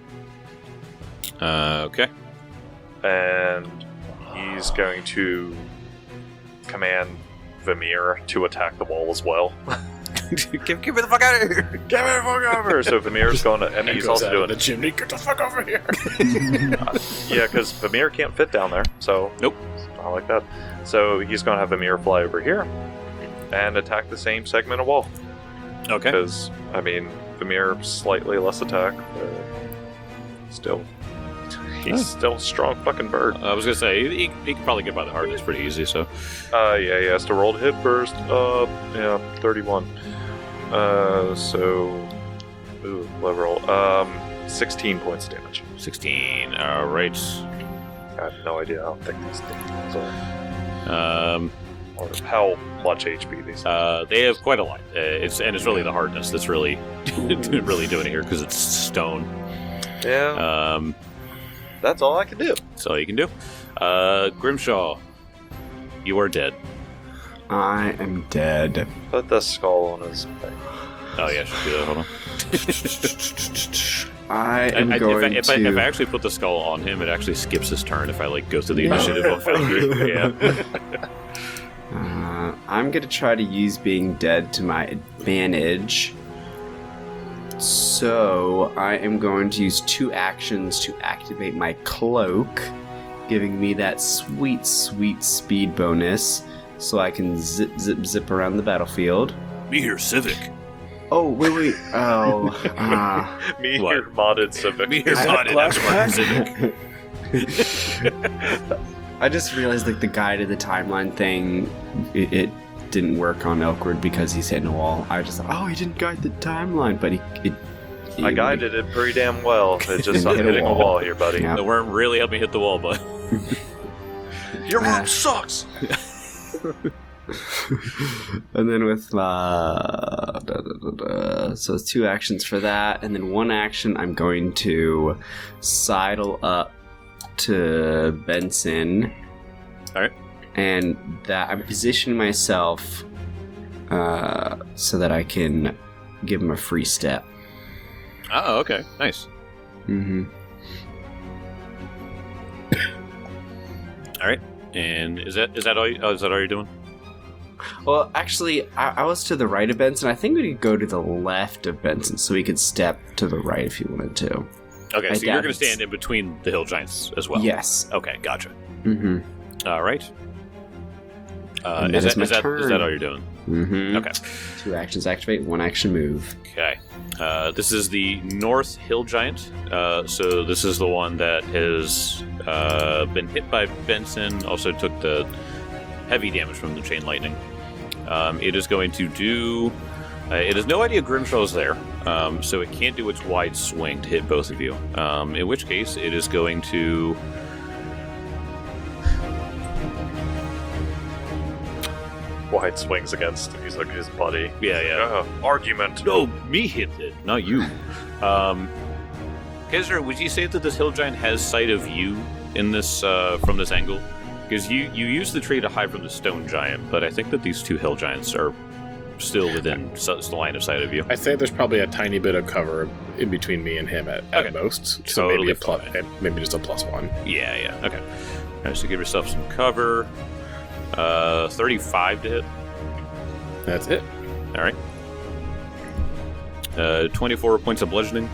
Okay. And he's going to command Vamir to attack the wall as well. Give me the fuck out of here! Get me the fuck over! So Vamir's going to, and he's also doing the chimney. Get the fuck over here! Yeah, because Vamir can't fit down there, so Nope. I like that. So he's going to have Vamir fly over here and attack the same segment of wall. Okay. Because, I mean, Vamir slightly less attack, but still, he's still a strong fucking bird. I was gonna say he could probably get by the hardness pretty easy. So, Yeah, he has to roll to hit first. 31. Low roll. 16 points of damage. 16. All right. I have no idea how thick these things are. Or how much HP these They have quite a lot. It's really the hardness that's really really doing it here because it's stone. Yeah. That's all I can do. That's all you can do. Grimshaw, you are dead. I am dead. Put the skull on his face. Oh yeah, I should do that. Hold on. I am going if to... I actually put the skull on him, it actually skips his turn if I go through the initiative on Foundry. Yeah. I'm going to try to use being dead to my advantage. So I am going to use 2 actions to activate my cloak, giving me that sweet, sweet speed bonus so I can zip, zip, zip around the battlefield. Be here, Civic. Oh, wait. Oh, Me What? here, modded Civic. Be here, modded Civic. I just realized like the guide to the timeline thing, it didn't work on Elkwood because he's hitting a wall. I just thought, oh, he didn't guide the timeline, but he I guided it pretty damn well. It just Hit a hitting a wall. wall here, buddy. Yeah. The worm really helped me hit the wall, bud. Your room sucks! And then with so it's 2 actions for that, and then 1 action I'm going to sidle up to Benson. Alright. And that I'm positioning myself so that I can give him a free step. Oh, okay, nice. Mm-hmm. All right, and is that all? Is that all you're doing? Well, actually, I was to the right of Benson. I think we could go to the left of Benson, so we could step to the right if you wanted to. Okay, I so you're doubt going to it's- stand in between the hill giants as well. Yes. Okay, gotcha. Mm-hmm. All right. And Is that is my that turn. all you're doing? Mm-hmm. Okay. 2 actions activate, 1 action move. Okay. This is the North Hill Giant. So this is the one that has been hit by Benson. Also took the heavy damage from the chain lightning. It is going to do. It has no idea Grimshaw's there, so it can't do its wide swing to hit both of you. In which case, it is going to. Wide swings against his buddy. Yeah. Argument. No, me hit it, not you. Kezra, would you say that this hill giant has sight of you in this from this angle? Because you use the tree to hide from the stone giant, but I think that these 2 hill giants are still within the line of sight of you. I say there's probably a tiny bit of cover in between me and him at most. So Totally maybe maybe just a +1. Yeah. Okay. All right, so give yourself some cover. 35 to hit. That's it. All right. 24 points of bludgeoning.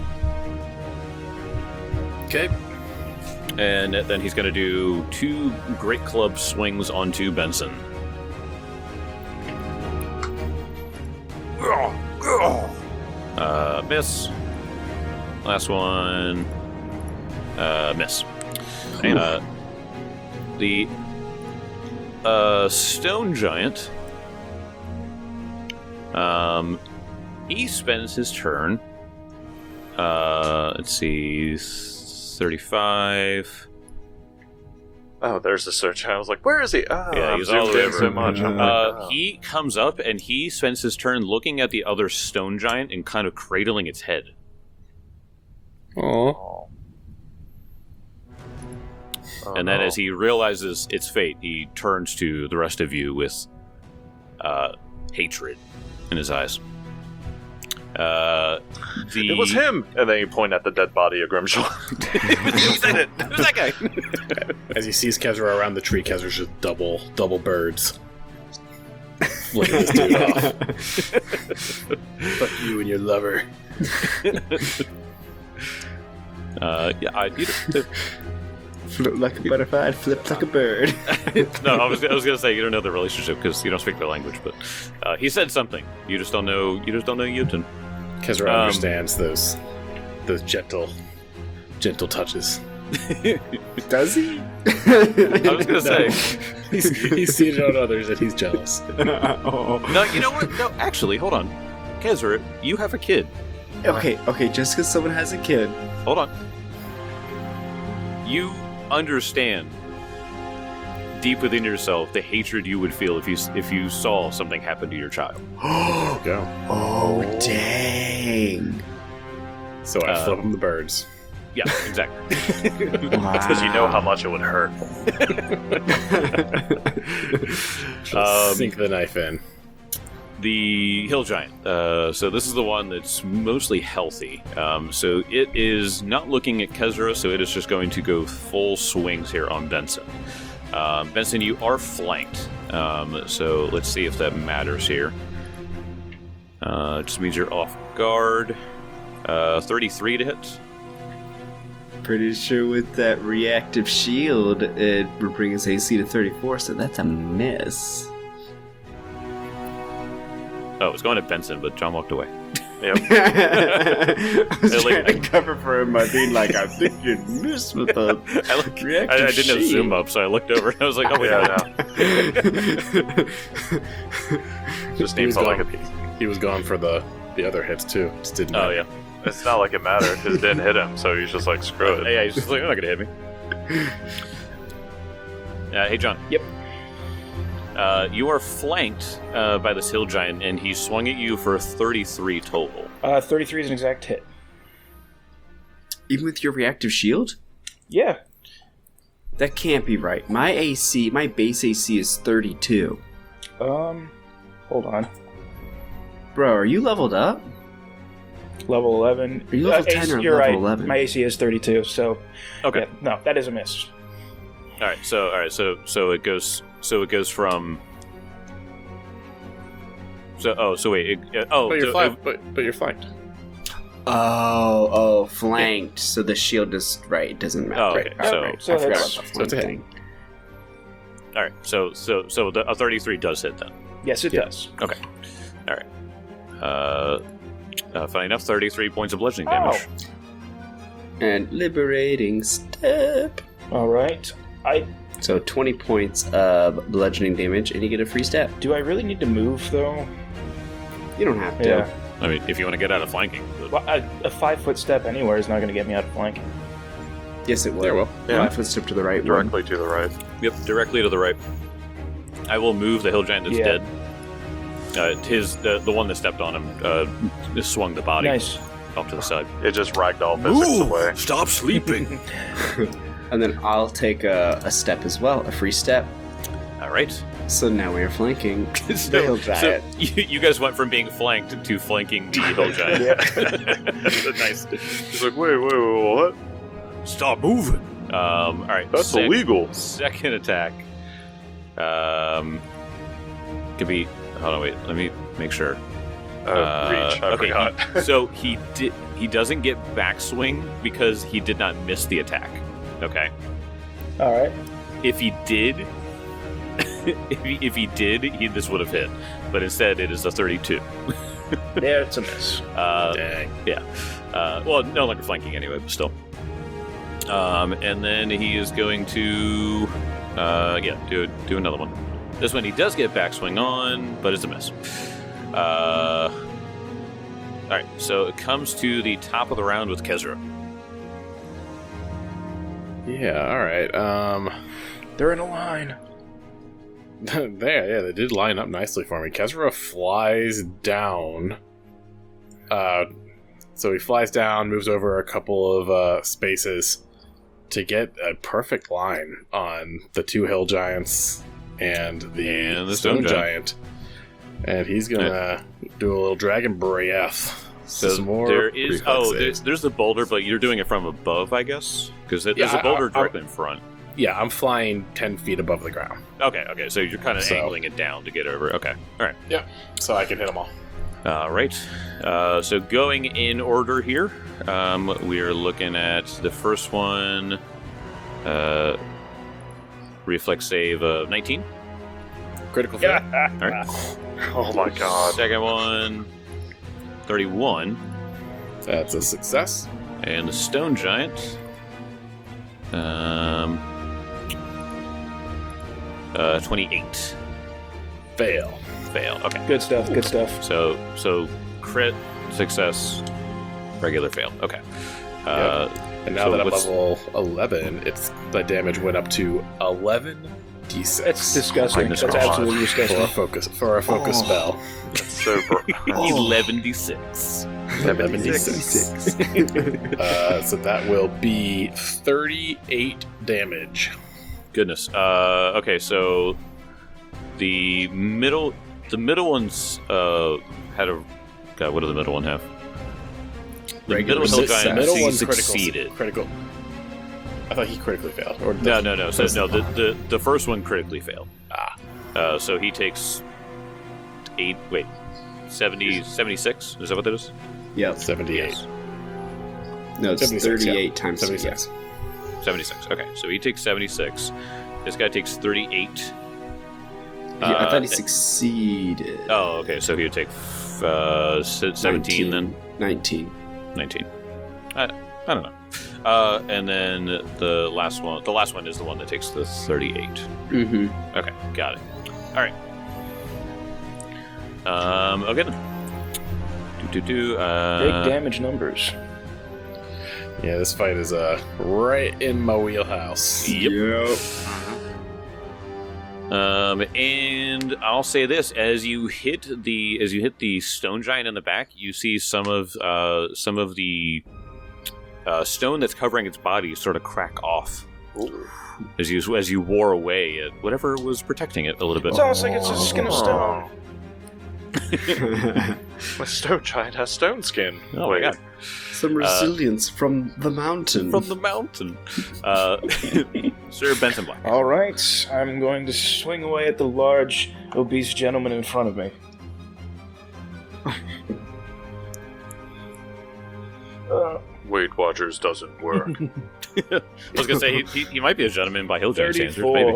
Okay. And then he's going to do 2 great club swings onto Benson. Miss. Last one. Miss. The stone giant. He spends his turn. Let's see. 35. Oh, there's the search. I was like, where is he? Oh, Yeah, I've he's all zoomed the way in so over. much. I'm like, oh. He comes up and he spends his turn looking at the other stone giant and kind of cradling its head. Oh. Oh, And then no. as he realizes its fate, he turns to the rest of you with hatred in his eyes. It was him! And then you point at the dead body of Grimshaw. Who's in it? Who's that guy? As he sees Kezra around the tree, Kezra's just double birds. Looking this dude off. Fuck you and your lover. Float like a butterfly, flip like a bird. No, I was gonna say you don't know the relationship because you don't speak their language, but he said something. You just don't know. You just don't know Jotun. Kezra understands those gentle touches. Does he? I was gonna say. He's seen it on others and he's jealous. Oh. No, you know what? No, actually, hold on. Kezra, you have a kid. Okay, just because someone has a kid. Hold on. You understand deep within yourself the hatred you would feel if you saw something happen to your child. Go. Oh, dang. So I flip him the birds. Yeah, exactly. Because you know how much it would hurt. Sink the knife in. The hill giant. So this is the one that's mostly healthy. So it is not looking at Kezra, so it is just going to go full swings here on Benson. Benson, you are flanked. So let's see if that matters here. Just means you're off guard. 33 to hit. Pretty sure with that reactive shield, it would bring his AC to 34, so that's a miss. Oh, it's going at Benson, but John walked away. Yep. I was trying to cover for him by being like, I think you'd miss with the reactive I didn't have shield. zoom up, so I looked over and I was like, oh, wait, Yeah, Just He needs was to like gone. He was gone for the other hits too. Just didn't. Oh, yeah. It's not like it mattered because it didn't hit him, so he's just like, screw it. Yeah, he's just like, you're not going to hit me. Hey, John. Yep. You are flanked by this hill giant, and he swung at you for 33 total. 33 is an exact hit. Even with your reactive shield? Yeah. That can't be right. My base AC is 32. Hold on. Bro, are you leveled up? Level 11. Are you level 10 or you're level right. 11? My AC is 32, so Okay. yeah, no, that is a miss. All right. So it goes from. So wait. But you're flanked. But you're flanked. Oh, flanked. So the shield is right. It doesn't matter. Oh, okay. Right. So- Right. so I forgot that's- about the so it's a hit. flank thing. All right. So a 33 does hit then. Yes, it does. Funny enough, 33 points of bludgeoning damage. And liberating step. All right. So 20 points of bludgeoning damage, and you get a free step. Do I really need to move though? You don't have to. Yeah. I mean, if you want to get out of flanking. But- Well, a 5-foot step anywhere is not going to get me out of flanking. Yes, it will. There will. Yeah. 5 foot step to the right. Directly to the right. Yep, directly to the right. I will move the hill giant that's Yeah. dead. The one that stepped on him just swung the body Nice. off to the side. It just ragdoll physics away. Stop sleeping. And then I'll take a step as well, a free step. All right. So now we are flanking the So, hill giant. you guys went from being flanked to flanking the hill giant. Nice. He's like, wait, what? Stop moving. All right. That's illegal. Second attack. Could be. Hold on, wait. Let me make sure. Reach. I forgot. So he doesn't get backswing because he did not miss the attack. Okay. All right. If he did, this would have hit. But instead, it is a 32. There, it's a miss. Dang. Well, no longer flanking anyway, but still. And then he is going to, do another one. This one he does get backswing on, but it's a miss. All right, so it comes to the top of the round with Kezra. Yeah. All right. They're in a line. They did line up nicely for me. Kezra flies down. So he flies down, moves over a couple of spaces to get a perfect line on the two hill giants and the stone giant. And he's gonna do a little dragon breath. So Some more there is. reflex saves. There's the boulder, but you're doing it from above, I guess, because there's Yeah, a boulder I- directly in front. Yeah, I'm flying 10 feet above the ground, Okay. So you're kind of So- angling it down to get over. Okay. All right. so I can hit them all. All right. So going in order here, we are looking at the first one. Reflex save of 19. Critical fail. All right. Oh my god. Second one, 31. That's a success. And the stone giant. 28. Fail. Fail. Okay. Good stuff. Good stuff. So crit, success, regular fail. Okay. And now So that I'm what's- level 11, the damage went up to 11d6. That's disgusting. Goodness That's gracious. absolutely disgusting. For a focus spell. That's super. 11d6. 11d6. So that will be 38 damage. Goodness. Okay, so the middle one's had a. God, what did the middle one have? The Regular middle success. giant Middle one's succeeded. critical. I thought he critically failed. Or No. So no, the first one critically failed. So he takes 76. Is that what that is? Yep. 78. No, it's 76, 38 times 76. 76. Okay, so he takes 76. This guy takes 38. Yeah, I thought he succeeded. Oh, okay. So he would take 17 then. 19. 19. I don't know. And then the last one is the one that takes the 38. Mm-hmm. Okay, got it. All right. Okay then. Big damage numbers. Yeah, this fight is right in my wheelhouse. Yep. And I'll say this: as you hit the stone giant in the back, you see some of the stone that's covering its body sort of crack off as you wore away at whatever was protecting it a little bit. It's almost like it's a skin of stone. My stone giant has stone skin. Oh my god! Some resilience from the mountain. From the mountain, Sir Benson Black. All right, I'm going to swing away at the large, obese gentleman in front of me. Weight Watchers doesn't work. I was gonna say he might be a gentleman by hill giant standards, maybe.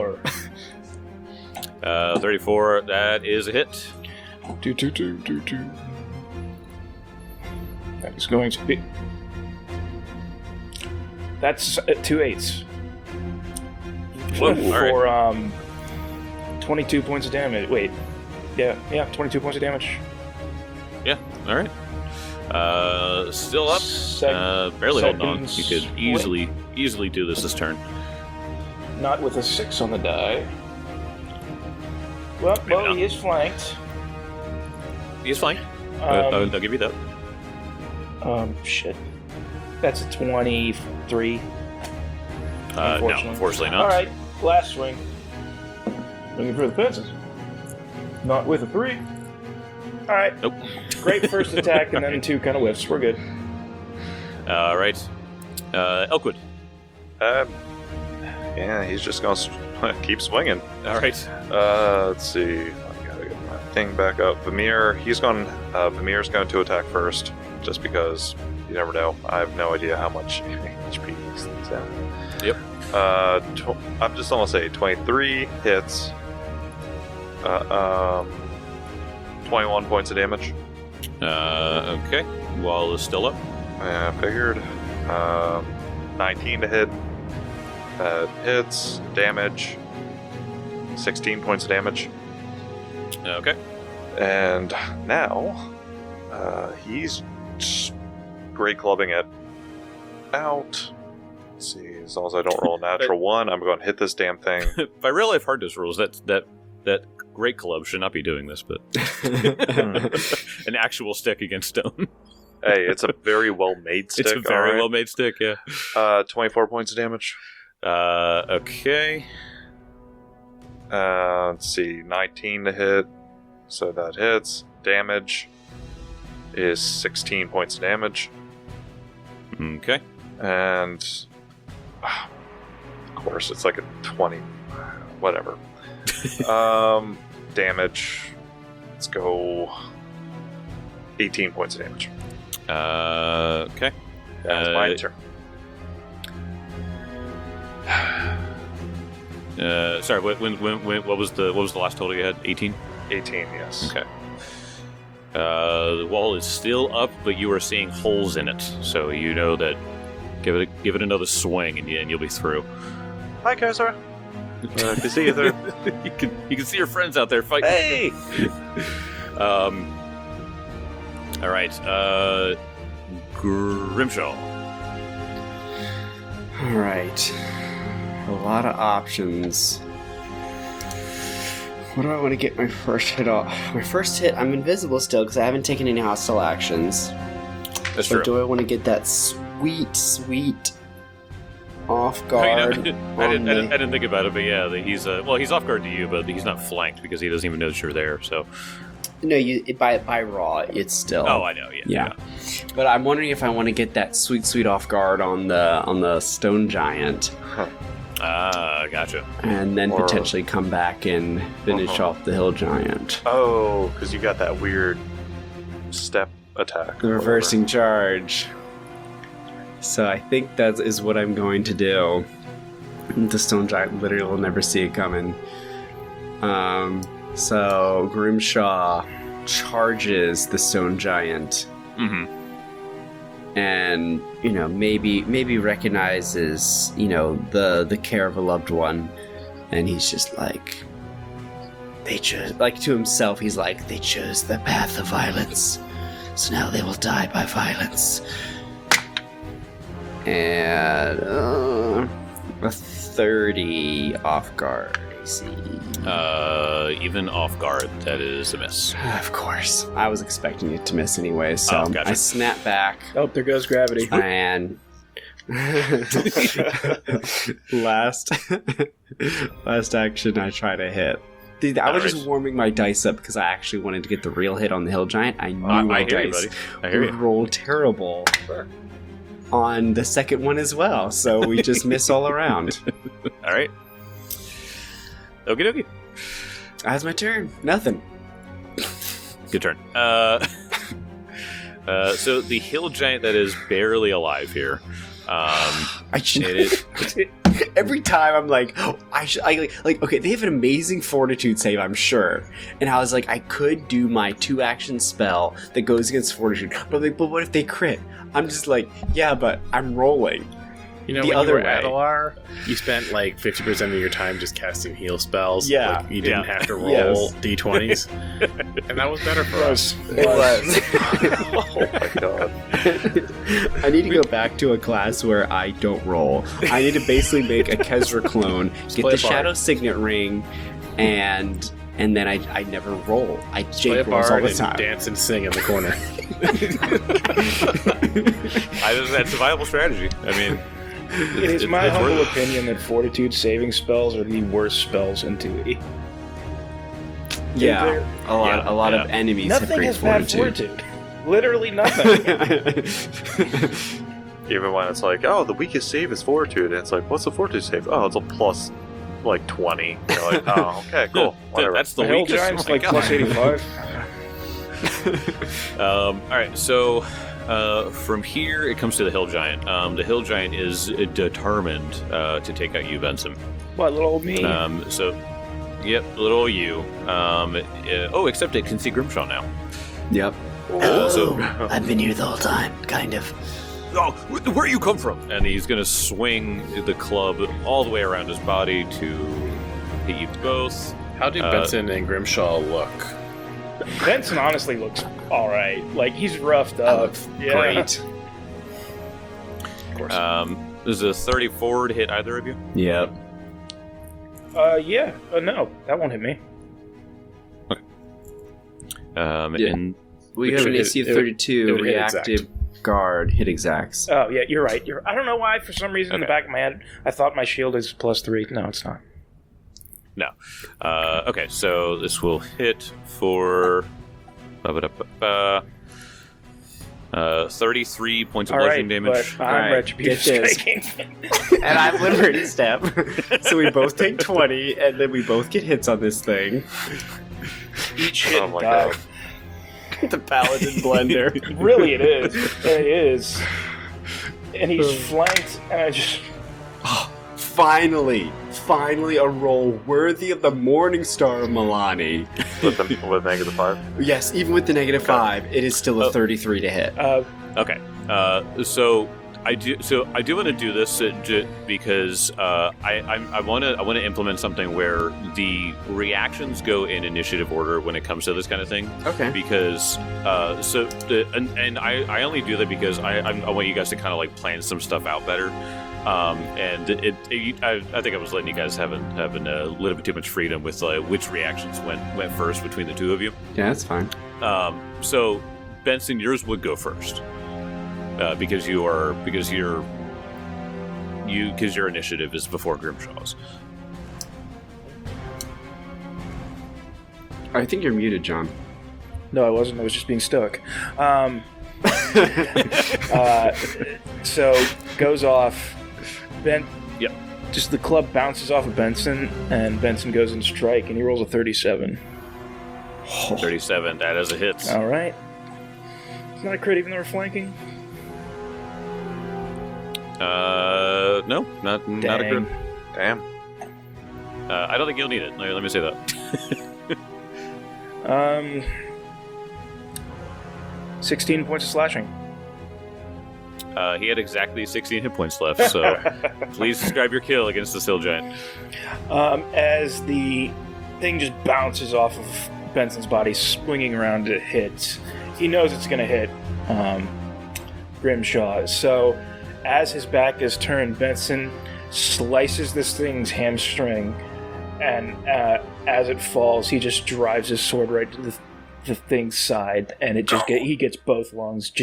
34. 34. That is a hit. Do. That is going to be. That's 2 8s. Whoa, For 22 points of damage. Wait. Yeah, 22 points of damage. Yeah. All right. Still up. Barely holding on. You could easily do this turn. Not with a 6 on the die. Well, Maybe not. he is flanked. He's fine. Um, They'll give you that. Shit. That's a 23. No, unfortunately not. Alright, last swing. Looking for the fences. Not with a 3. Alright. Nope. Great first attack and then 2 kind of whiffs. We're good. All right. Elkwood. Yeah, he's just gonna keep swinging. All right. Let's see. I gotta get my thing back up. Vamir's going to attack first, just because you never know. I have no idea how much HP these things have. Yep. I'm just gonna say 23 hits. 21 points of damage. Okay. Wall is still up. I figured. 19 to hit. That hits. Damage. 16 points of damage. Okay. And now, he's just great clubbing it out. Let's see, as long as I don't roll a natural 1, I'm going to hit this damn thing. By real life hardness rules, that great club should not be doing this, but an actual stick against stone. Hey, it's a very well made stick. It's a very well made stick. Yeah. 24 points of damage. Okay. Let's see, 19 to hit. So that hits. Damage is 16 points of damage. Okay. And of course, it's like a 20. Whatever. Damage. Let's go 18 points of damage. Okay. That's my turn. Sorry. What was the last total you had? 18. 18, yes. Okay. The wall is still up, but you are seeing holes in it, so you know that. Give it another swing, and you'll be through. Hi, Kaiser. Good to see you there. you can see your friends out there fighting. Hey! All right. Grimshaw. All right. A lot of options. What do I want to get my first hit off? My first hit, I'm invisible still because I haven't taken any hostile actions. That's But true. do I want to get that sweet off Oh, you know, guard? I didn't think about it, but yeah, he's he's off guard to you, but he's not flanked because he doesn't even notice you're there. So, No, by raw, it's still. oh, I know, Yeah. But I'm wondering if I want to get that sweet off guard on the stone giant, Ah, gotcha. and then Or- potentially come back and finish off the hill giant. Oh, because you got that weird step attack. The reversing charge. So I think that is what I'm going to do. The stone giant literally will never see it coming. So Grimshaw charges the stone giant, Mm-hmm. and maybe recognizes the care of a loved one, and he's just like, they chose, like, to himself, he's like, they chose the path of violence, so now they will die by violence. And a 30 off guard, I see. Even off guard, that is a miss. Of course. I was expecting it to miss anyway, so Oh, gotcha. I snap back Oh, there goes gravity. and last action I try to hit. Dude, I was just Alright. warming my dice up because I actually wanted to get the real hit on the hill giant. I knew I my hear you, dice buddy. I hear you. rolled terrible on the second one as well, so we just miss all around. All right. Okie dokie. That's my turn. Nothing. Good turn. So the hill giant that is barely alive here. Every time I'm like, oh, okay, they have an amazing fortitude save, I'm sure. And I was like, I could do my 2-action spell that goes against fortitude, but what if they crit? I'm just like, yeah, but I'm rolling. You know, The when other you were way. Adelar, you spent like 50% of your time just casting heal spells. Yeah. Like, you didn't Yeah. have to roll Yes. d20s. And that was better for us. It was. Oh my god. I need to go back to a class where I don't roll. I need to basically make a Kezra clone, get play the a bard. Shadow Signet ring, and then I never roll. I Play a Jake rolls all bard the and time. dance and sing in the corner. That's a viable strategy. I mean, It is my it's worth humble it. opinion that fortitude saving spells are the worst spells in 2E. Yeah, There- a lot of yeah. enemies have Nothing great has bad fortitude. fortitude. Literally nothing. Even when it's like, oh, the weakest save is fortitude, and it's like, what's the fortitude save? Oh, it's a plus like 20. You're like, oh, okay, cool, whatever. That's the The hill weakest. giant's Oh my like plus God. 85. All right, so from here it comes to the hill giant. The hill giant is determined to take out you, Benson. What, little old me? So, yep, little you. Except it can see Grimshaw now. Yep. So, I've been here the whole time, kind of. oh, where you come from? And he's gonna swing the club all the way around his body to hit you both. How do Benson and Grimshaw look? Benson honestly looks alright. Like, he's roughed up. Yeah. Great. Of course. Does a 30 forward hit either of you? Yep. Yeah. No, that won't hit me. Yeah. And We have an AC of it would- 32, it would hit reactive guard, hit exacts. Oh, yeah, you're right. I don't know why, for some reason, in the Okay. back of my head, I thought my shield is +3. No, it's not. no. Okay, so this will hit for 33 points of bludgeoning damage. but I'm Alright, retributive get this. striking. And I'm Liberty Step. So we both take 20, and then we both get hits on this thing. Each hit Oh my die. God. The Paladin Blender. Really, it is. It is. And he's flanked, and I just... Finally a roll worthy of the Morning Star of Milani. with -5. Yes, even with the -5, it is still a 33 to hit. Okay. So I do want to do this because I want to implement something where the reactions go in initiative order when it comes to this kind of thing. Okay. Because I only do that because I want you guys to kind of like plan some stuff out better. And I think I was letting you guys having a little bit too much freedom with which reactions went first between the two of you. Yeah, that's fine. So Benson, yours would go first because your initiative is before Grimshaw's. I think you're muted, John. No, I wasn't. I was just being stoic. So goes off. Yep. Just the club bounces off of Benson, and Benson goes in strike, and he rolls a 37. 37. That is a hit. All right. It's not a crit, even though we're flanking. No, not a crit. Damn. I don't think you'll need it. Let me say that. 16 points of slashing. He had exactly 16 hit points left, so please describe your kill against the Still Giant. As the thing just bounces off of Benson's body, swinging around to hit, he knows it's going to hit Grimshaw. So as his back is turned, Benson slices this thing's hamstring, and as it falls, he just drives his sword right to the thing's side, and he gets both lungs.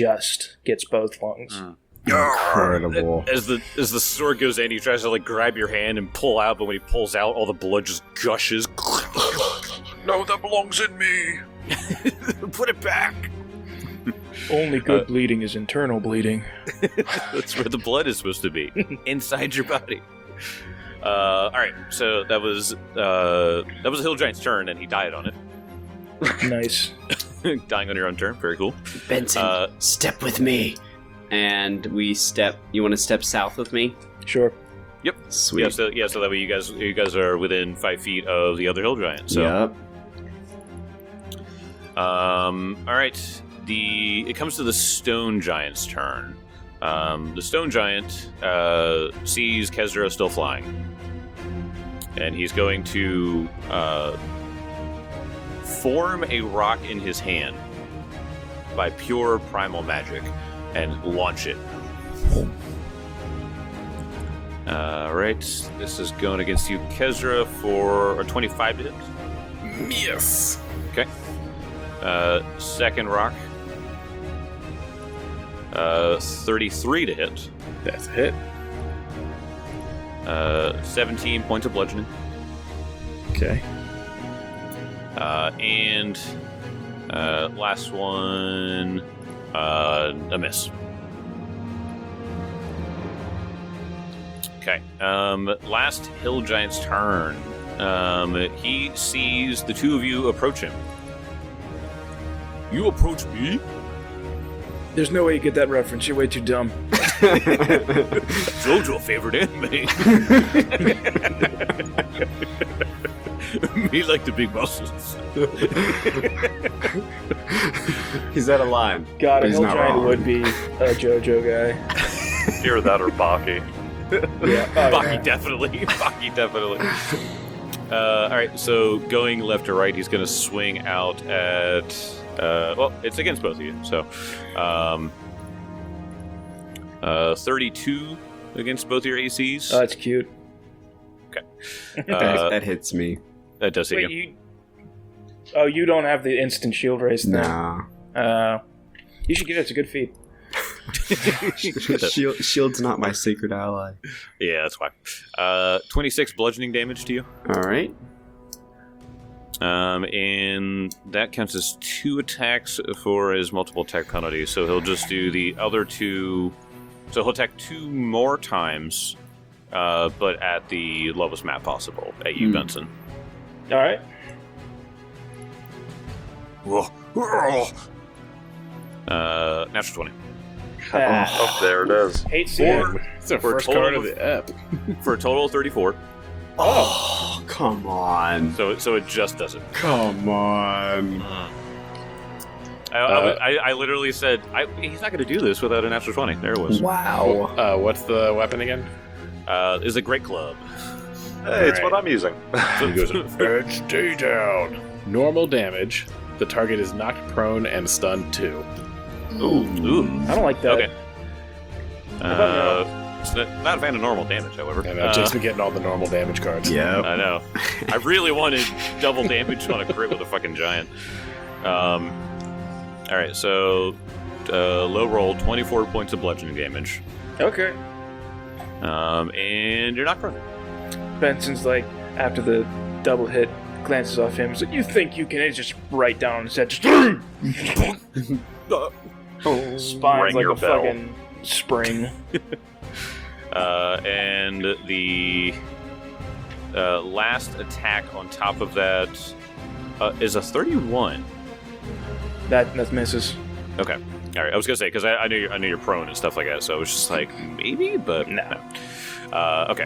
Incredible. As the sword goes in, he tries to grab your hand and pull out, but when he pulls out, all the blood just gushes. No, that belongs in me. Put it back. Only good bleeding is internal bleeding. That's where the blood is supposed to be, inside your body. All right, so that was a Hill Giant's turn, and he died on it. Nice. Dying on your own turn, very cool. Benson, step with me. And we step. You want to step south with me? Sure. Yep. Sweet. So that way you guys are within 5 feet of the other Hill Giant. So. Yep. All right. It comes to the Stone Giant's turn. The Stone Giant sees Kezra still flying, and he's going to form a rock in his hand by pure primal magic and launch it. All right. This is going against you, Kezra, for a 25 to hit. Yes. Okay. Second rock. 33 to hit. That's a hit. 17 points of bludgeoning. Okay. And last one, a miss. Okay. Last Hill Giant's turn. He sees the two of you approach him. You approach me? There's no way you get that reference. You're way too dumb. JoJo favorite anime. Me like the big muscles. He's out of line. God, a He's Hill not Giant wrong. would be a JoJo guy. Either that or Baki. Yeah. Baki definitely. Baki definitely. All right, so going left to right, he's going to swing out at. Well, it's against both of you, so 32 against both your ACs. Oh, that's cute. Okay, That hits me. that does hit Wait, you. you don't have the instant shield race thing. Nah. You should get it. It's a good feat. Shield's not my secret ally. Yeah, that's why. 26 bludgeoning damage to you. All right. And that counts as 2 attacks for his multiple attack penalty. So he'll just do the other 2. So he'll attack 2 more times, but at the lowest map possible at you, Benson. All right. Natural 20 Oh, there it is. Hate seeing it. It's the For a first total card of- of the ep. for a total of 34. Oh, come on. So it just doesn't. Come on. I literally said he's not going to do this without a natural 20. There it was. Wow. What's the weapon again? Is a great club. Hey, it's what I'm using. He goes, and stay down. Normal damage. The target is knocked prone and stunned too. Ooh. I don't like that. Okay. It's not a fan of normal damage, however. And Jake's been getting all the normal damage cards. Yep. I know. I really wanted double damage on a crit with a fucking giant. All right, so low roll, 24 points of bludgeoning damage, Okay. and you're not prone. Benson's like, after the double hit, glances off him. He's like, "You think you can?" It's just right down on his head. Just spines Ring like your a bell. fucking spring. And the last attack on top of that is a 31. That misses. Okay. All right. I was gonna say because I knew you're prone and stuff like that, so it was just like maybe, but no. Okay.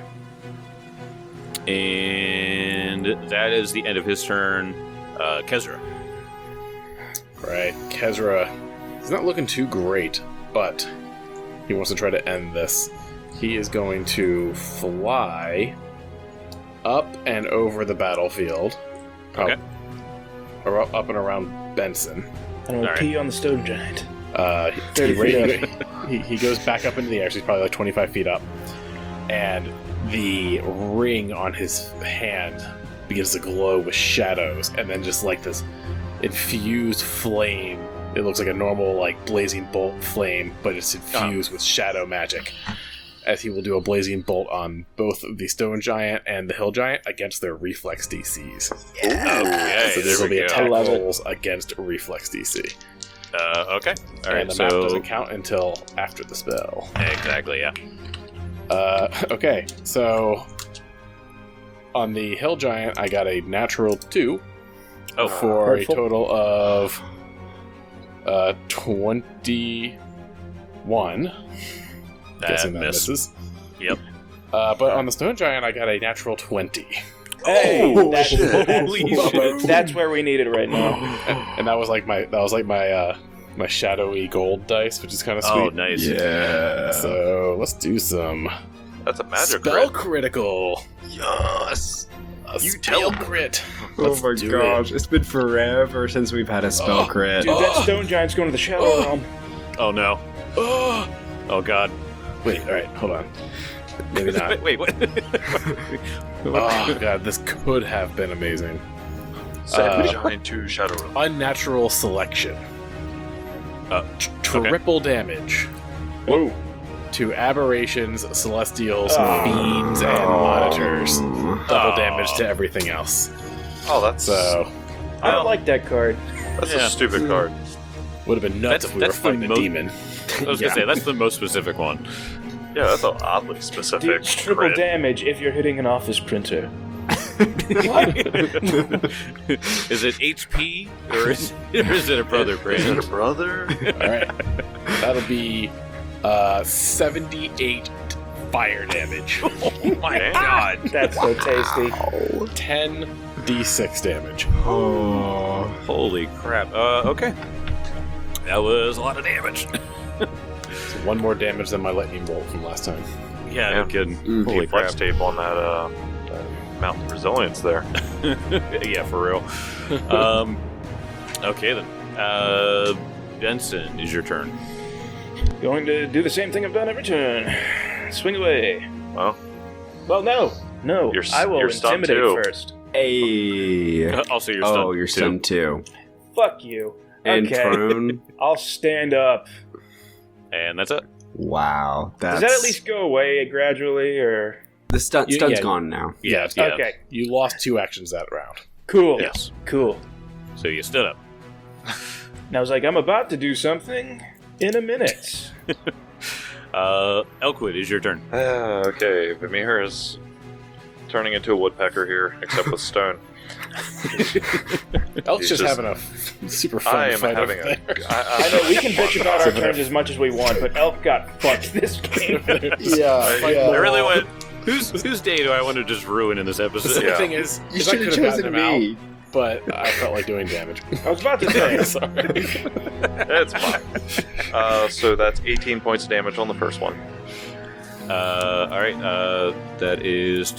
And that is the end of his turn. Kezra. Right. Kezra, he's not looking too great, but he wants to try to end this. He is going to fly up and over the battlefield. Okay. Up and around Benson. I'm gonna All pee on the stone giant. 30 feet he goes back up into the air, so he's probably like 25 feet up. And the ring on his hand begins to glow with shadows, and then just like this infused flame. It looks like a normal, like, blazing bolt flame, but it's infused with shadow magic. As he will do a blazing bolt on both the stone giant and the hill giant against their reflex DCs. Okay. So there will be we go. attack love it. rolls against reflex DC. Okay. All right. And the So map doesn't count until after the spell. exactly. Yeah. Okay, so on the hill giant, I got a natural 2 Oh, for hurtful. a total of 21. that Guessing that missed. misses. Yep. But on the stone giant, I got a natural 20, Hey, Holy shit. that's where we need it right now. and that was like my my shadowy gold dice, which is kind of sweet. Oh, nice. Yeah. So let's do some That's a magic spell crit. critical. Yes. A You spell tell 'em. crit. Oh Let's my do gosh, it. it's been forever since we've had a spell Oh, crit. Dude, that stone giant's going to the shadow realm. Oh no. Oh, Oh god. wait, all right, hold on. Maybe not. Wait. What? Oh god, this could have been amazing. Sand giant 2 shadow realm. Unnatural selection. Triple damage Whoa. to aberrations, celestials, fiends, and monitors. Double damage to everything else. Oh, that's So I don't like that card. that's Yeah. a stupid card. would have been nuts if we were that's the fighting a most- demon. I was gonna say that's the most specific one. Yeah, that's an oddly Dude, specific it's triple crit. damage if you're hitting an office printer. Is it HP or is it a brother Is it brand? a brother? All right, that'll be 78 fire damage, Oh my god! That's so tasty. 10 d6 damage. Oh. Holy crap! Okay, that was a lot of damage. So one more damage than my lightning bolt from last time. Yeah, no Yeah. kidding. Mm. Holy crap! Flex tape on that mountain resilience there. Yeah, for real. Okay then. Benson, is your turn. Going to do the same thing I've done every turn. Swing away. Well, Well, no. You're I will stunned intimidate too. first. Hey. Also, you're stunned. Oh, you're too. stunned too. Fuck you. And Okay. prone. I'll stand up. And that's it. Wow. That's... Does that at least go away gradually, or? The Yeah, stun's yeah. gone now. Yeah. Okay. You lost 2 actions that round. Cool. Yes. Cool. So you stood up. And I was like, I'm about to do something in a minute. Elkwood, is your turn. Okay, Vimir is turning into a woodpecker here, except with stone. Elk's He's just just- having a super fun I am fight having over a. there. I know we can bitch about our turns as much as we want, but Elk got fucked this game. I really went. Whose day do I want to just ruin in this The episode? silly Yeah. thing is, You 'cause I should have could've gotten chosen him me. out, but I felt like doing damage. I was about to say. Sorry. It's fine. So that's 18 points of damage on the first one. All right. That is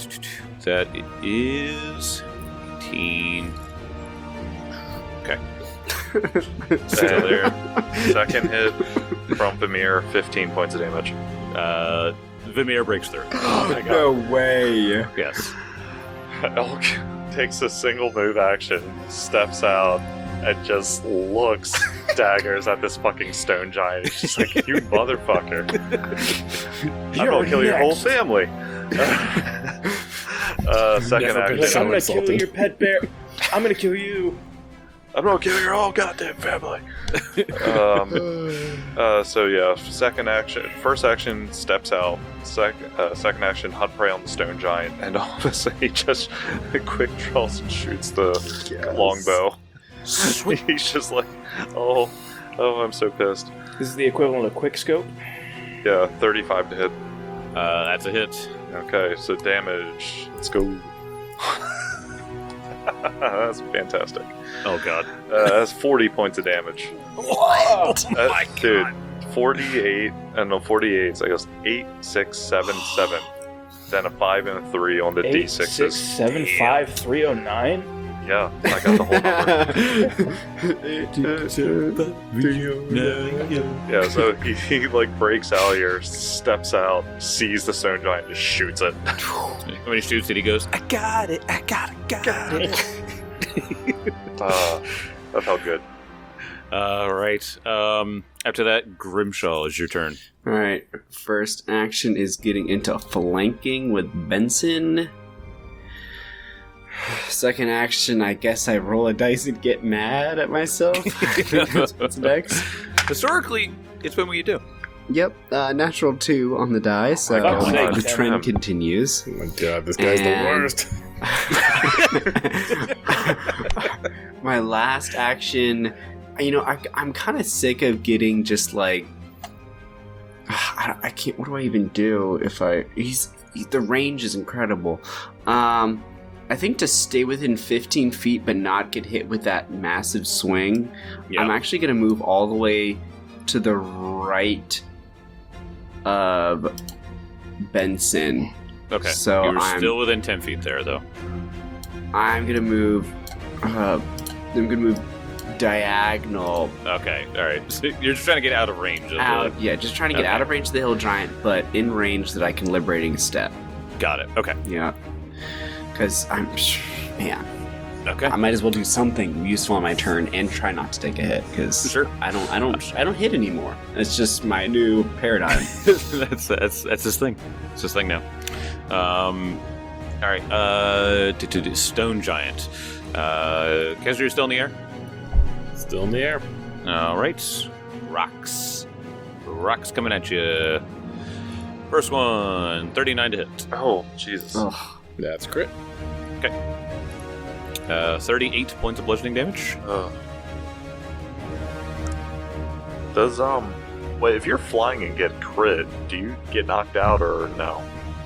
18. Okay. Still there. Second hit from Vimir, 15 points of damage. Vimir breaks through. Oh my No god. way. Yes. Elk takes a single move action, steps out, and just looks daggers at this fucking stone giant. It's just like, you motherfucker. I'm gonna kill your whole family. Second Never been action. so I'm gonna insulted. kill your pet bear. I'm gonna kill you. I'm gonna kill your whole goddamn family. So yeah, second action, first action steps out. Second action, hunt prey on the stone giant, and all of a sudden he just quick draws and shoots the longbow. He's just like, oh, I'm so pissed. This is the equivalent of quick scope. Yeah, 35 to hit. That's a hit. Okay, so damage. Let's go. That's fantastic. Oh god. That's 40 points of damage. What? Oh my Dude, 48, and no, 48, so I guess 8, 6, 7, 7. Then a 5 and a 3 on the 8, 6, D6s. 7, 5, 3, 0, 9. Yeah, I got the whole number. Yeah, so he like breaks out here, steps out, sees the stone giant, just shoots it. When he shoots it, he goes, I got it. That felt good. Alright. After that, Grimshaw is your turn. Alright, first action is getting into flanking with Benson. Second action, I guess I roll a dice and get mad at myself. I think that's what's next. Historically, it's been what you do. Yep, natural 2 on the die, so my God. the trend continues. Oh my god, this guy's And- the worst. My last action, I'm kind of sick of getting just like, I can't. What do I even do if the range is incredible. I think to stay within 15 feet but not get hit with that massive swing, Yeah. I'm actually going to move all the way to the right of Benson. Okay. So You're I'm- still within 10 feet there, though. I'm gonna move. I'm gonna move diagonal Okay, alright. So you're just trying to get out of range of out. Yeah, just trying to get Okay. out of range of the hill giant, but in range that I can liberating a step. Got it. Okay. Yeah, because man, Okay. I might as well do something useful on my turn and try not to take a hit because Sure. I don't hit anymore. It's just my new paradigm. that's his thing. It's his thing now. All right. Stone giant. Kezra, you're still in the air. Still in the air. All right. Rocks coming at you. First one, 39 to hit. Oh, Jesus. Ugh. That's crit. 38 points of bludgeoning damage. Does, wait, if you're flying and get crit, do you get knocked out or no?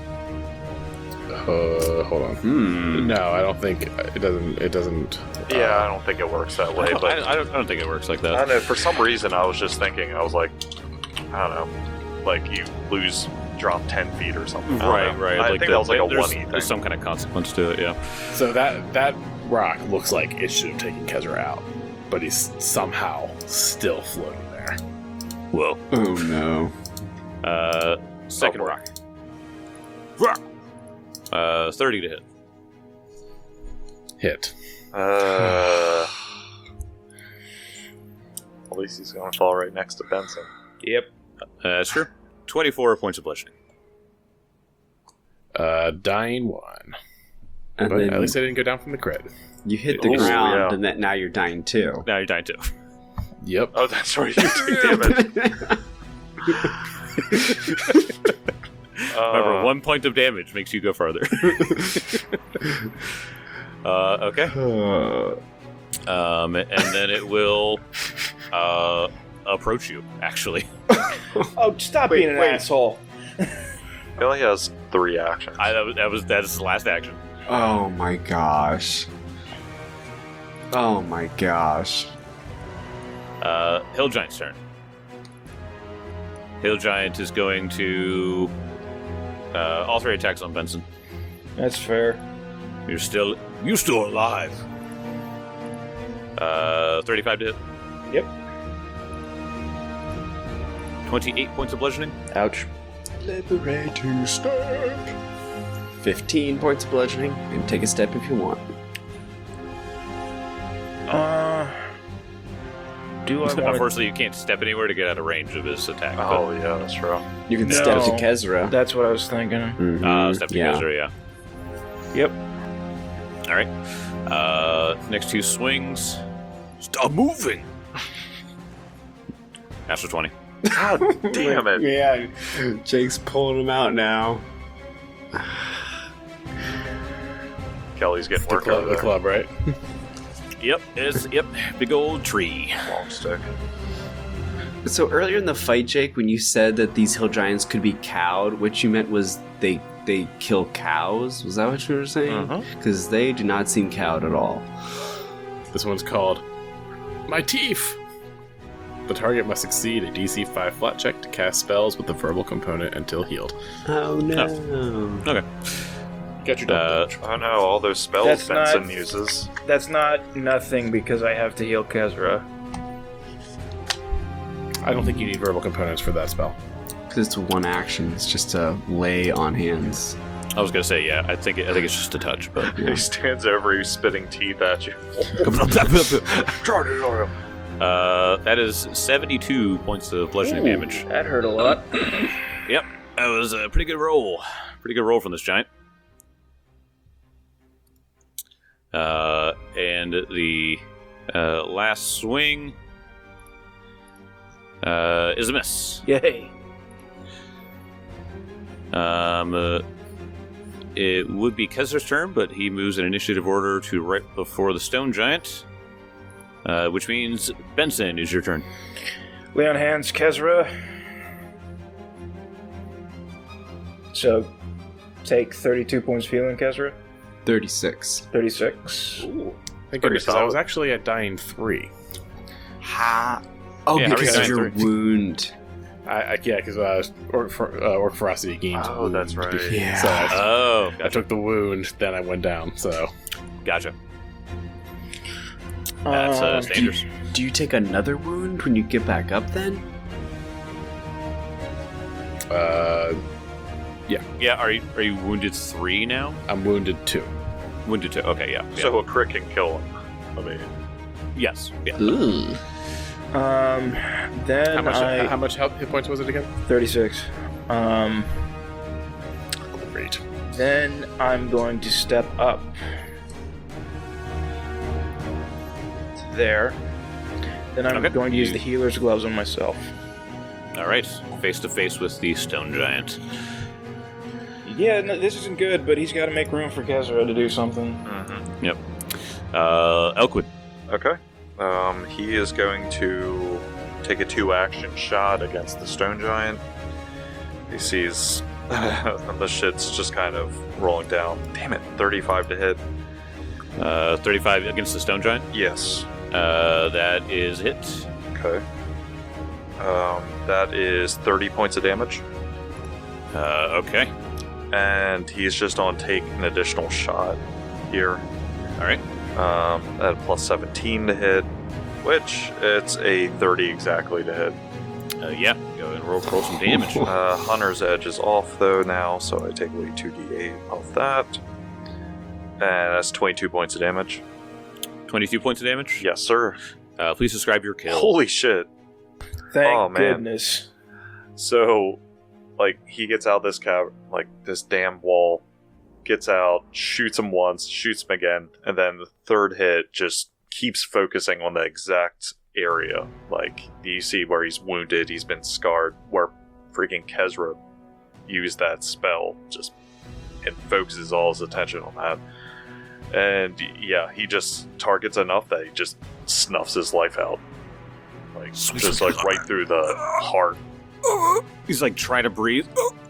Hold on. No, I don't think it doesn't. It doesn't. Yeah, I don't think it works that way, I but don't think it works like I that. don't know, for some reason I was just thinking, I was like, I don't know, like you drop 10 feet or something. I don't know. Right. I think that was like a 1E thing. There's some kind of consequence to it, yeah. So that rock looks like it should have taken Kezra out, but he's somehow still floating there. Whoa. Oh no. Second boy. rock. Rock. 30 to hit. Hit. At least he's gonna fall right next to Benson. Yep. That's true. 24 points of bludgeoning. Dying 1. And But then at least I didn't go down from the crit. you hit the Oh, ground, yeah. and now you're dying too. Now you're dying too. Yep. Oh, that's right, you take damage. Remember, 1 point of damage makes you go farther. Okay. And then it will approach you, actually. Oh, stop being an asshole. He only has 3 actions. That's his last action. Oh my gosh. Oh my gosh. Hill Giant's turn. Hill Giant is going to all 3 attacks on Benson. That's fair. You're still alive. 35 to hit. Yep. 28 points of bludgeoning. Ouch. Liberator step. 15 points of bludgeoning, and take a step if you want. Do I want? Unfortunately, you can't step anywhere to get out of range of his attack. Oh, yeah, that's true. You can No. step to Kezra. That's what I was thinking. Mhm, Step to yeah. Kezra, yeah. Yep. All right. Next two swings. Stop moving. Natural 20. God damn it. Yeah, Jake's pulling him out now. Kelly's getting The work out of the there. club, right? Yep. Big old tree. Long stick. So earlier in the fight, Jake, when you said that these hill giants could be cowed, what you meant was they kill cows? Was that what you were saying? Mhm. Because they do not seem cowed at all. This one's called My Teeth. The target must succeed a DC 5 flat check to cast spells with the verbal component until healed. Oh no. Okay. Got your double Oh no, all those spells That's Benson not- uses. That's not nothing because I have to heal Kezra. I don't think you need verbal components for that spell. Because it's one action. It's just to lay on hands. I was gonna say, yeah. I think it's just a touch, but He stands over you, spitting teeth at you. that is 72 points of bludgeoning damage. That hurt a lot. Yep, that was a pretty good roll. Pretty good roll from this giant. And the last swing is a miss. Yay. It would be Kezra's turn, but he moves in initiative order to right before the stone giant, which means Benson is your turn. Lay on hands, Kezra. So, take 32 points of healing, Kezra. 36. 36. Thank goodness, 'cause I solid. was actually at dying 3. Ha! Oh, Yeah, how are you because of dying your three? wound. Because orc ferocity gains. Oh, that's wound. right. Yeah. So I Oh, gotcha. took the wound, then I went down. So Gotcha. That's dangerous. Do you take another wound when you get back up then? Yeah, are you wounded 3 now? I'm wounded 2. Wounded 2. Okay, yeah. So a crit can kill him. I mean, Yes. Yeah. Ooh. Then How much health hit points was it again? 36. Great. Then I'm going to step up. There. Then I'm Okay. going to use the healer's gloves on myself. All right. Face to face with the stone giant. Yeah, no, this isn't good, but he's got to make room for Kezra to do something. Yep. Elkwood. okay. He is going to take a 2-action shot against the stone giant. He sees the shit's just kind of rolling down. Damn it, 35 to hit. 35 against the stone giant. Yes. That is a hit. Okay. That is 30 points of damage. Okay. And he's just on take an additional shot here. All right. At plus 17 to hit, which it's a 30 exactly to hit. Yeah. Go and roll some damage. Hunter's Edge is off though now, so I take away 2d8 off that. And that's 22 points of damage. 22 points of damage. Yes, sir. Please describe your kill. Holy shit. Thank Oh, man. goodness. So, like, he gets out this this damn wall, gets out, shoots him once, shoots him again, and then the third hit just keeps focusing on the exact area. Like, you see where he's wounded, he's been scarred, where freaking Kezra used that spell, just and focuses all his attention on that. And yeah, he just targets enough that he just snuffs his life out. Like, just like right through the heart. He's like trying to breathe,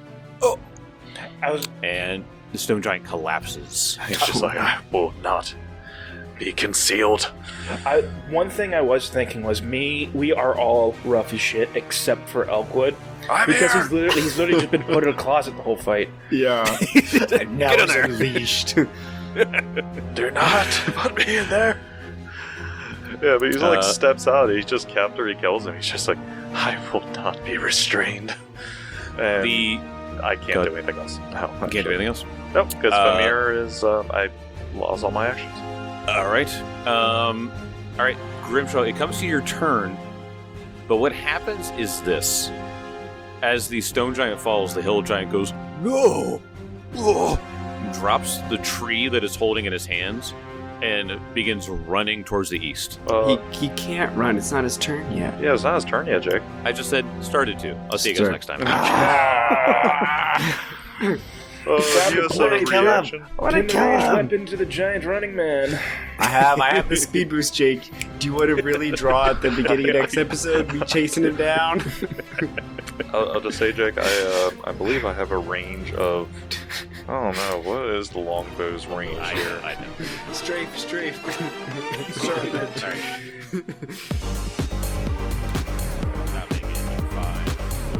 I was and the stone giant collapses. He's just like, I will not be concealed. one thing I was thinking was we are all rough as shit except for Elkwood. Because he's literally just been put in a closet the whole fight. Yeah. And now Get in he's there. unleashed. Do not put me in there. Yeah, but he's like steps out. He just after he kills him, he's just like, I will not be restrained. And The I can't do anything else. No, Can't do anything else? Nope, because Famir is, I lost all my actions. Alright. Alright, Grimshaw, it comes to your turn, but what happens is this. As the stone giant falls, the hill giant goes, "No! Oh!" drops the tree that it's holding in his hands, and begins running towards the east. He can't run. It's not his turn yet. Yeah, it's not his turn yet, Jake. I just said started to. I'll see you guys next time. You have a reaction. Weapon to the giant running man. I have the speed boost, Jake. Do you want to really draw at the beginning of next episode? Me chasing him down? I'll just say, Jake, I believe I have a range of... I don't know, what is the longbow's range here? I know. Strafe. Sorry. Not making it 5.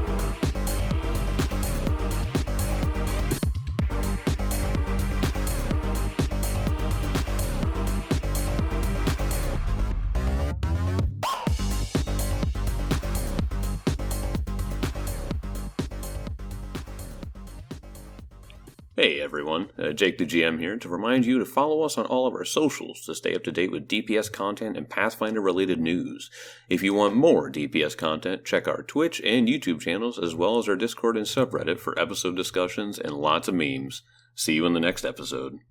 Hey everyone, Jake the GM here to remind you to follow us on all of our socials to stay up to date with DPS content and Pathfinder related news. If you want more DPS content, check our Twitch and YouTube channels as well as our Discord and subreddit for episode discussions and lots of memes. See you in the next episode.